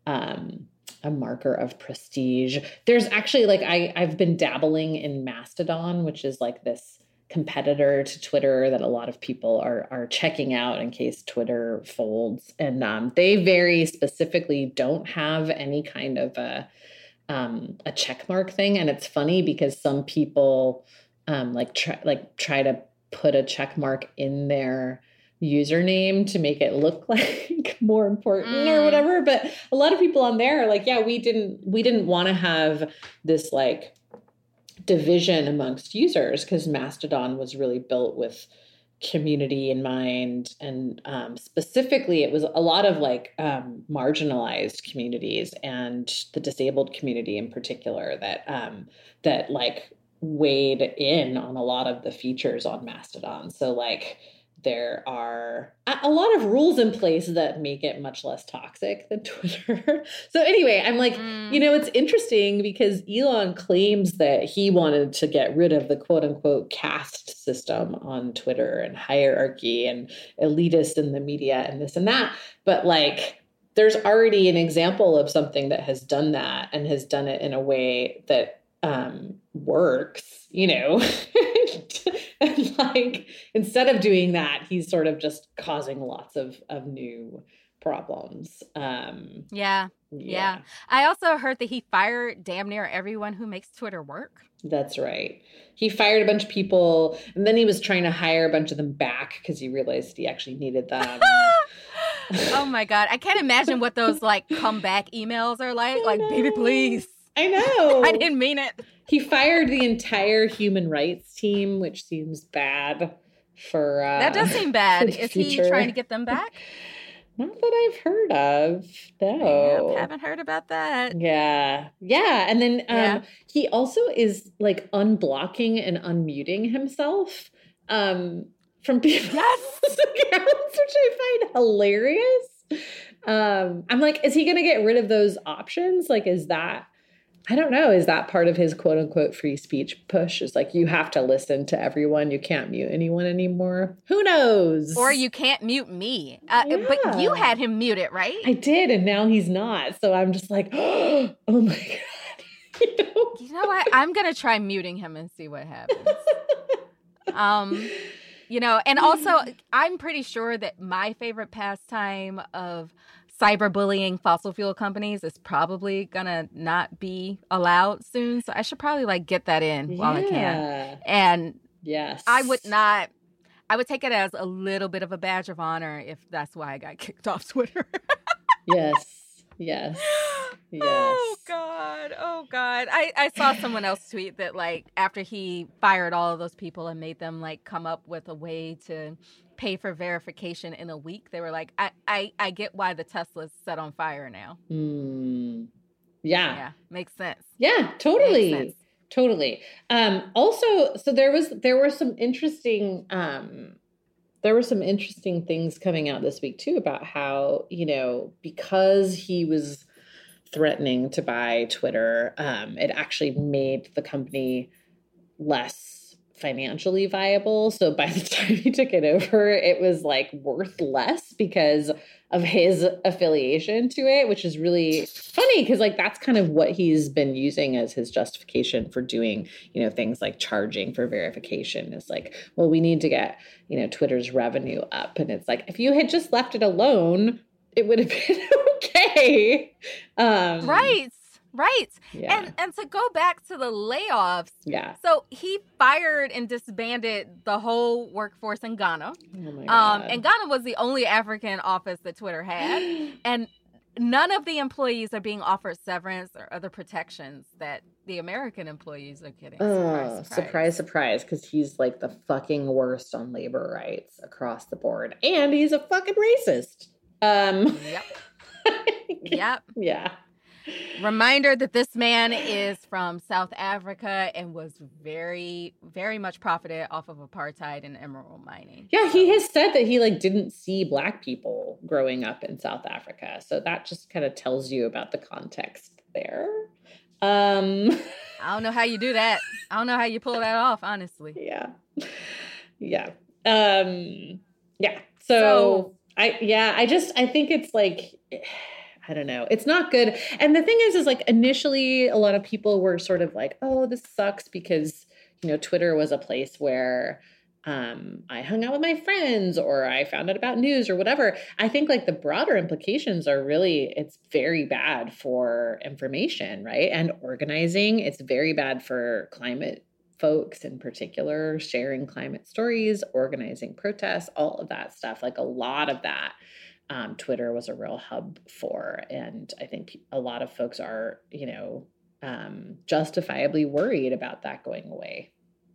um, a marker of prestige. There's actually like, I, I've been dabbling in Mastodon, which is like this competitor to Twitter that a lot of people are are checking out in case Twitter folds. And um, they very specifically don't have any kind of a um, a check mark thing. And it's funny because some people um, like try like try to put a check mark in their username to make it look like more important Mm. or whatever. But a lot of people on there are like, yeah, we didn't we didn't want to have this like division amongst users because Mastodon was really built with community in mind. And um, specifically, it was a lot of like um, marginalized communities and the disabled community in particular that um, that like weighed in on a lot of the features on Mastodon. So like there are a, a lot of rules in place that make it much less toxic than Twitter. So anyway, I'm like, Mm. you know, it's interesting because Elon claims that he wanted to get rid of the quote unquote caste system on Twitter and hierarchy and elitist in the media and this and that. But like, there's already an example of something that has done that and has done it in a way that um, works, you know, and like, instead of doing that, he's sort of just causing lots of, of new problems. Um, Yeah. Yeah. I also heard that he fired damn near everyone who makes Twitter work. That's right. He fired a bunch of people and then he was trying to hire a bunch of them back because he realized he actually needed them. Oh my God. I can't imagine what those like comeback emails are like. Like, baby, please. I know. I didn't mean it. He fired the entire human rights team, which seems bad for uh That does seem bad. for the Is he future. trying to get them back? Not that I've heard of. No. I haven't heard about that. Yeah. Yeah. And then um, Yeah. he also is like unblocking and unmuting himself um, from people's accounts, which I find hilarious. Um, I'm like, is he going to get rid of those options? Like, is that, I don't know, is that part of his quote unquote free speech push? Is like, you have to listen to everyone. You can't mute anyone anymore. Who knows? Or you can't mute me. Uh, But you Yeah. had him muted, right? I did, and now he's not. So I'm just like, oh my God. You know? You know what? I'm going to try muting him and see what happens. um, you know, and also I'm pretty sure that my favorite pastime of cyberbullying fossil fuel companies is probably going to not be allowed soon. So I should probably like get that in while I can. Yeah. And Yes. I would not, I would take it as a little bit of a badge of honor if that's why I got kicked off Twitter. Yes. Yes. Yes. Oh God. Oh God. I, I saw someone else tweet that like after he fired all of those people and made them like come up with a way to pay for verification in a week, they were like, I, I, I get why the Tesla's set on fire now. Mm. Yeah. Yeah. Makes sense. Yeah, totally. Makes sense. Totally. Um, also, so there was there were some interesting um, there were some interesting things coming out this week too about how, you know, because he was threatening to buy Twitter, um, it actually made the company less financially viable. So by the time he took it over, it was like worth less because of his affiliation to it, which is really funny because like that's kind of what he's been using as his justification for doing, you know, things like charging for verification is like, well, we need to get, you know, Twitter's revenue up. And it's like, if you had just left it alone, it would have been okay. Um, right. Right. Yeah. And and to go back to the layoffs. Yeah. So he fired and disbanded the whole workforce in Ghana. Oh my God. Um, and Ghana was the only African office that Twitter had. And none of the employees are being offered severance or other protections that the American employees are getting. Oh, surprise, surprise, surprise, because he's like the fucking worst on labor rights across the board. And he's a fucking racist. Um, Yep. Yep. Yeah. Reminder that this man is from South Africa and was very, very much profited off of apartheid and emerald mining. Yeah, he has said that he like didn't see Black people growing up in South Africa. So that just kind of tells you about the context there. Um, I don't know how you do that. I don't know how you pull that off, honestly. Yeah. Yeah. Um, yeah. So, So- I, yeah, I just, I think it's like, I don't know. It's not good. And the thing is, is like initially a lot of people were sort of like, oh, this sucks because, you know, Twitter was a place where um, I hung out with my friends or I found out about news or whatever. I think like the broader implications are really, it's very bad for information, right? And organizing. It's very bad for climate folks in particular, sharing climate stories, organizing protests, all of that stuff. Like a lot of that. Um, Twitter was a real hub for, and I think a lot of folks are, you know, um, justifiably worried about that going away.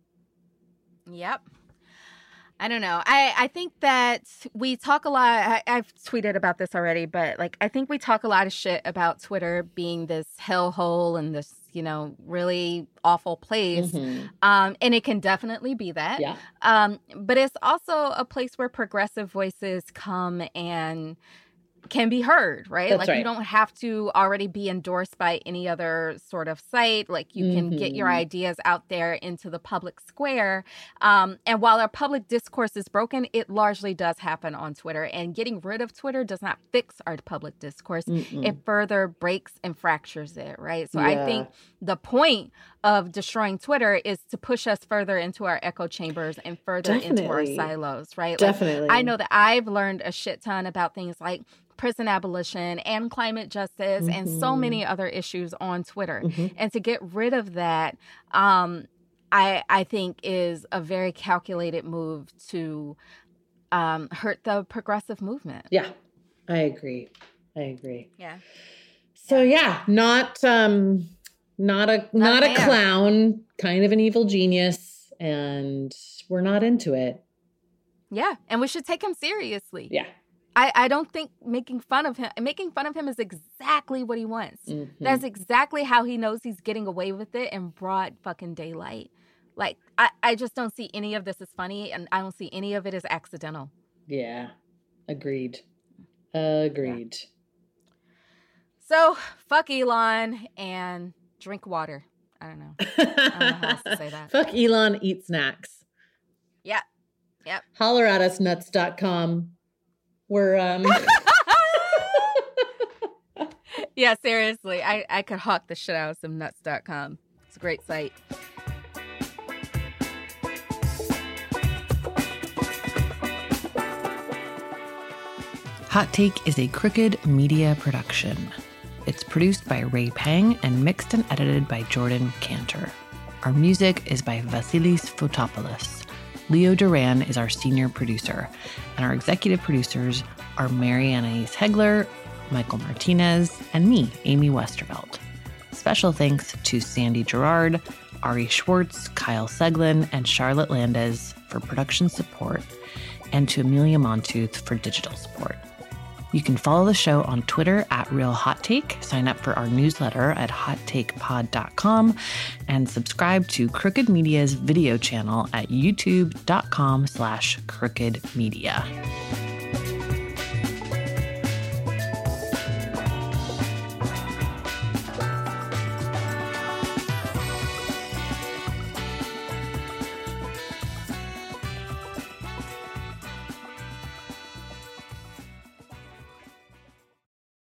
Yep. I don't know. I, I think that we talk a lot. I, I've tweeted about this already, but like, I think we talk a lot of shit about Twitter being this hellhole and this, you know, really awful place. Mm-hmm. Um, and it can definitely be that. Yeah. Um, but it's also a place where progressive voices come and can be heard, right? That's like right. You don't have to already be endorsed by any other sort of site. Like you can mm-hmm. get your ideas out there into the public square. Um, and while our public discourse is broken, it largely does happen on Twitter. And getting rid of Twitter does not fix our public discourse. Mm-mm. It further breaks and fractures it, right? So yeah. I think the point of destroying Twitter is to push us further into our echo chambers and further Definitely. into our silos, right? Definitely. Like, I know that I've learned a shit ton about things like prison abolition and climate justice mm-hmm. and so many other issues on Twitter. Mm-hmm. And to get rid of that, um, I I think is a very calculated move to um, hurt the progressive movement. Yeah, I agree. I agree. Yeah. So yeah, not um, not a not, not a clown, kind of an evil genius, and we're not into it. Yeah, and we should take him seriously. Yeah. I, I don't think making fun of him, making fun of him is exactly what he wants. Mm-hmm. That's exactly how he knows he's getting away with it in broad fucking daylight. Like, I, I just don't see any of this as funny, and I don't see any of it as accidental. Yeah, agreed. Agreed. Yeah. So, fuck Elon and drink water. I don't know. I don't know how else to say that. Fuck Elon, eat snacks. Yeah. Yep. Holler at us, nuts dot com. We're, um... yeah, seriously. I, I could hawk the shit out of some nuts dot com. It's a great site. Hot Take is a Crooked Media production. It's produced by Ray Pang and mixed and edited by Jordan Cantor. Our music is by Vasilis Fotopoulos. Leo Duran is our senior producer, and our executive producers are Mary Anais Hegler, Michael Martinez, and me, Amy Westervelt. Special thanks to Sandy Gerard, Ari Schwartz, Kyle Seglin, and Charlotte Landez for production support, and to Amelia Montooth for digital support. You can follow the show on Twitter at Real Hot Take, sign up for our newsletter at hot take pod dot com, and subscribe to Crooked Media's video channel at youtube dot com slash crooked media.